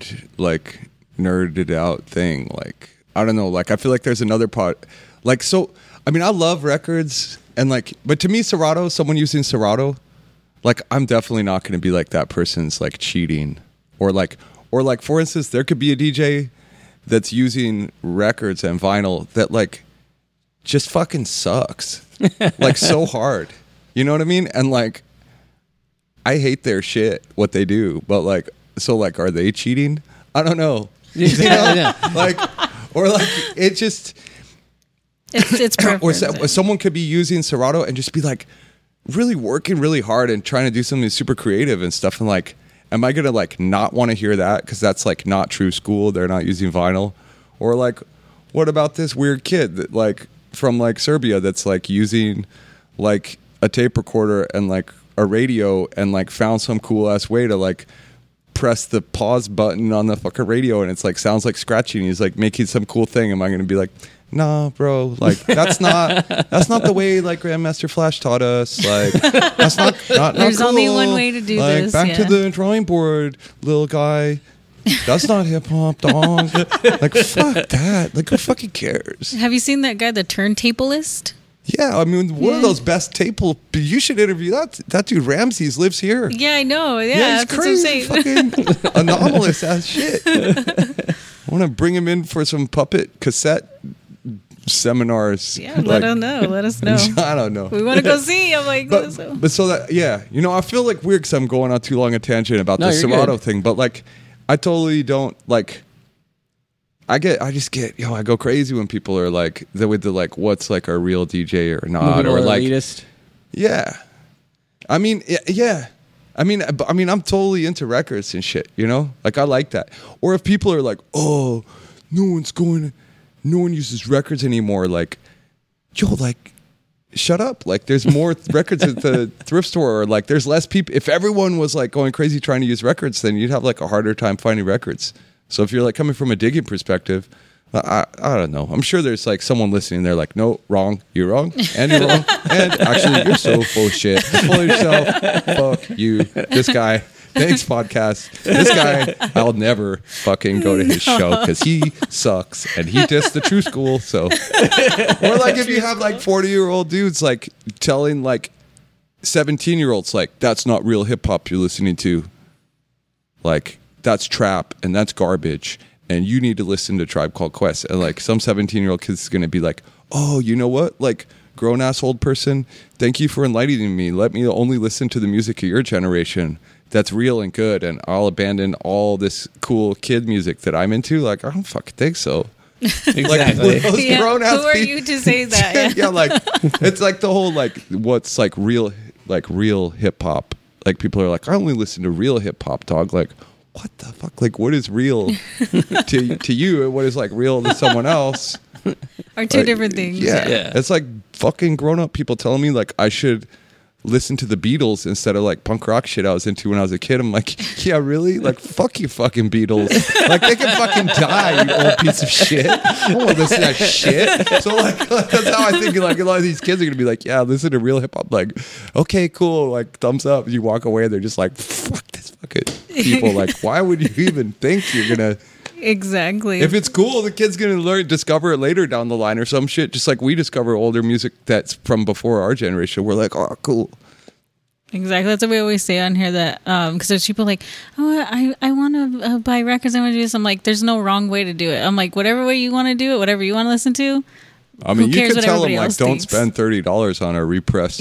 nerded out thing. Like, I don't know, like I feel like there's another part, like, so I mean, I love records and like, but to me, Serato, someone using Serato, like, I'm definitely not going to be like that person's like cheating, or like for instance, there could be a DJ that's using records and vinyl that like just fucking sucks like so hard, you know what I mean? And like, I hate their shit, what they do, but like, so like, are they cheating? I don't know. Yeah. Like, or like, it just, it's preference. Or someone could be using Serato and just be like really working really hard and trying to do something super creative and stuff. And like, am I going to like not want to hear that? Cause that's like not true school. They're not using vinyl. Or like, what about this weird kid that like from like Serbia that's like using like a tape recorder and like a radio and like found some cool ass way to like press the pause button on the fucking radio and it's like sounds like scratching. He's like making some cool thing. Am I going to be like, nah, bro, like that's not the way like Grandmaster Flash taught us. Like, that's not There's cool. only one way to do like, this. Back to the drawing board, little guy. That's not hip hop, dog. Like, fuck that. Like, who fucking cares? Have you seen that guy, the Turntableist? Yeah, I mean, one of those best table. You should interview that dude. Ramses lives here. Yeah, I know. Yeah, he's crazy, fucking anomalous ass shit. I want to bring him in for some puppet cassette seminars. Yeah, let us know. I don't know. We want to go see. I'm like, but so that, yeah, you know, I feel like weird because I'm going on too long a tangent about the Serato thing, but like, I totally don't like. I go crazy when people are like with the like, what's like a real DJ or not, or like elitist. Yeah, I mean, yeah. I mean, I'm totally into records and shit, you know? Like, I like that. Or if people are like, oh, no one uses records anymore. Like, yo, like, shut up. Like, there's more records at the thrift store. Or, like, there's less people. If everyone was, like, going crazy trying to use records, then you'd have, like, a harder time finding records. So if you're, like, coming from a digging perspective, I don't know. I'm sure there's like someone listening. They're like, no, wrong. You're wrong. And you're wrong. And actually, you're so full of shit. Full of yourself. Fuck you. This guy. Thanks, podcast. This guy, I'll never fucking go to his show because he sucks and he dissed the true school. So, or like if you have like 40-year-old dudes like telling like 17-year-olds like, that's not real hip hop you're listening to. Like, that's trap and that's garbage. And you need to listen to Tribe Called Quest. And like some 17-year-old kid is going to be like, oh, you know what? Like, grown-ass old person, thank you for enlightening me. Let me only listen to the music of your generation that's real and good. And I'll abandon all this cool kid music that I'm into. Like, I don't fucking think so. Exactly. those Yeah, grown-ass who are people- you to say that? Yeah. yeah, like it's like the whole like what's like real hip hop. Like people are like, I only listen to real hip hop, dog. Like, what the fuck? Like, what is real to you, and what is like real to someone else? Are two different things. Yeah. Yeah. It's like fucking grown up people telling me like I should listen to the Beatles instead of like punk rock shit I was into when I was a kid. I'm like, yeah, really? Like, fuck you fucking Beatles. Like, they can fucking die, you old piece of shit. I don't want to listen to that shit. So like that's how I think like a lot of these kids are gonna be like, yeah, listen to real hip hop. Like, okay, cool, like thumbs up. You walk away, they're just like, fuck this fucking people. Like, why would you even think you're gonna Exactly. if it's cool, the kid's gonna discover it later down the line or some shit. Just like we discover older music that's from before our generation. We're like, oh, cool. Exactly. That's what we always say on here. That because there's people like, oh, I want to buy records. I want to do this. I'm like, there's no wrong way to do it. I'm like, whatever way you want to do it, whatever you want to listen to. I mean, Who you cares could what tell them everybody like, else don't thinks? spend $30 on a repressed,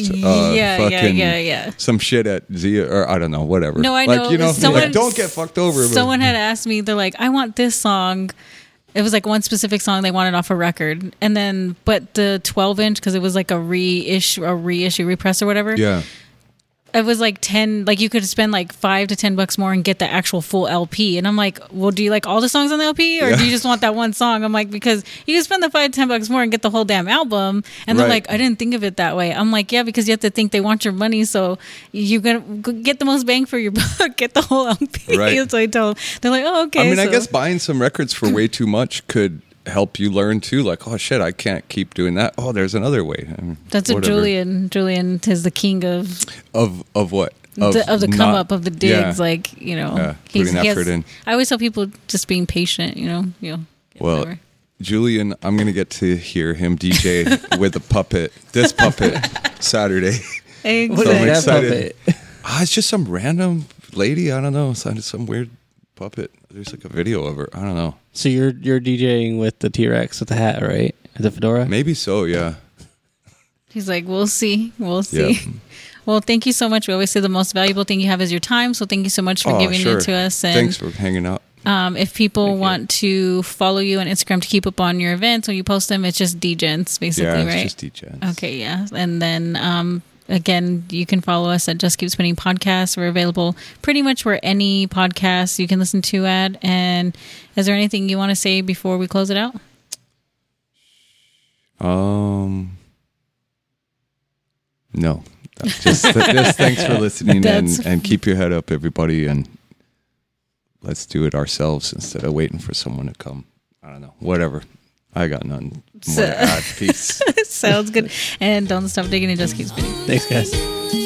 Yeah. some shit at Zia or I don't know, whatever. No, I like, know. You know, Someone- like, don't get fucked over. but- Someone had asked me, they're like, I want this song. It was like one specific song they wanted off a record, and then but the 12-inch because it was like a reissue, repress or whatever. Yeah. It was like 10, like you could spend like $5 to $10 more and get the actual full LP. And I'm like, well, do you like all the songs on the LP or do you just want that one song? I'm like, because you can spend the $5 to $10 more and get the whole damn album. And they're Right. like, I didn't think of it that way. I'm like, yeah, because you have to think they want your money. So you're going to get the most bang for your buck, get the whole LP. Right. So I tell them, they're like, oh, okay. I mean, I so- guess buying some records for way too much could help you learn too. Like, oh shit, I can't keep doing that. Oh, there's another way. I mean, That's what whatever. Julian is the king of Of what? the come not- up of the digs, yeah. like Yeah, putting effort in. I always tell people just being patient, Well, whatever. Julian, I'm gonna get to hear him DJ with a puppet. This puppet Saturday. What I'm is that excited. puppet? It's just some random lady. I don't know. It's some weird puppet. There's like a video of her. I don't know. So you're DJing with the T-Rex with the hat, right? The fedora? Maybe so. Yeah. He's like, we'll see. Yeah. Well, thank you so much. We always say the most valuable thing you have is your time. So thank you so much for Oh, giving sure. it to us. And Thanks for hanging out. if people want to follow you on Instagram to keep up on your events when you post them, it's just DJs, basically, Yeah, it's right? just DJ. Okay, yeah. And then again, you can follow us at Just Keep Spinning Podcast. We're available pretty much where any podcast you can listen to at. And is there anything you want to say before we close it out? No. Just thanks for listening That's- and keep your head up, everybody, and let's do it ourselves instead of waiting for someone to come. I don't know. Whatever. I got nothing more to add. Peace. Sounds good. And don't stop digging and just keep spinning. Thanks, guys.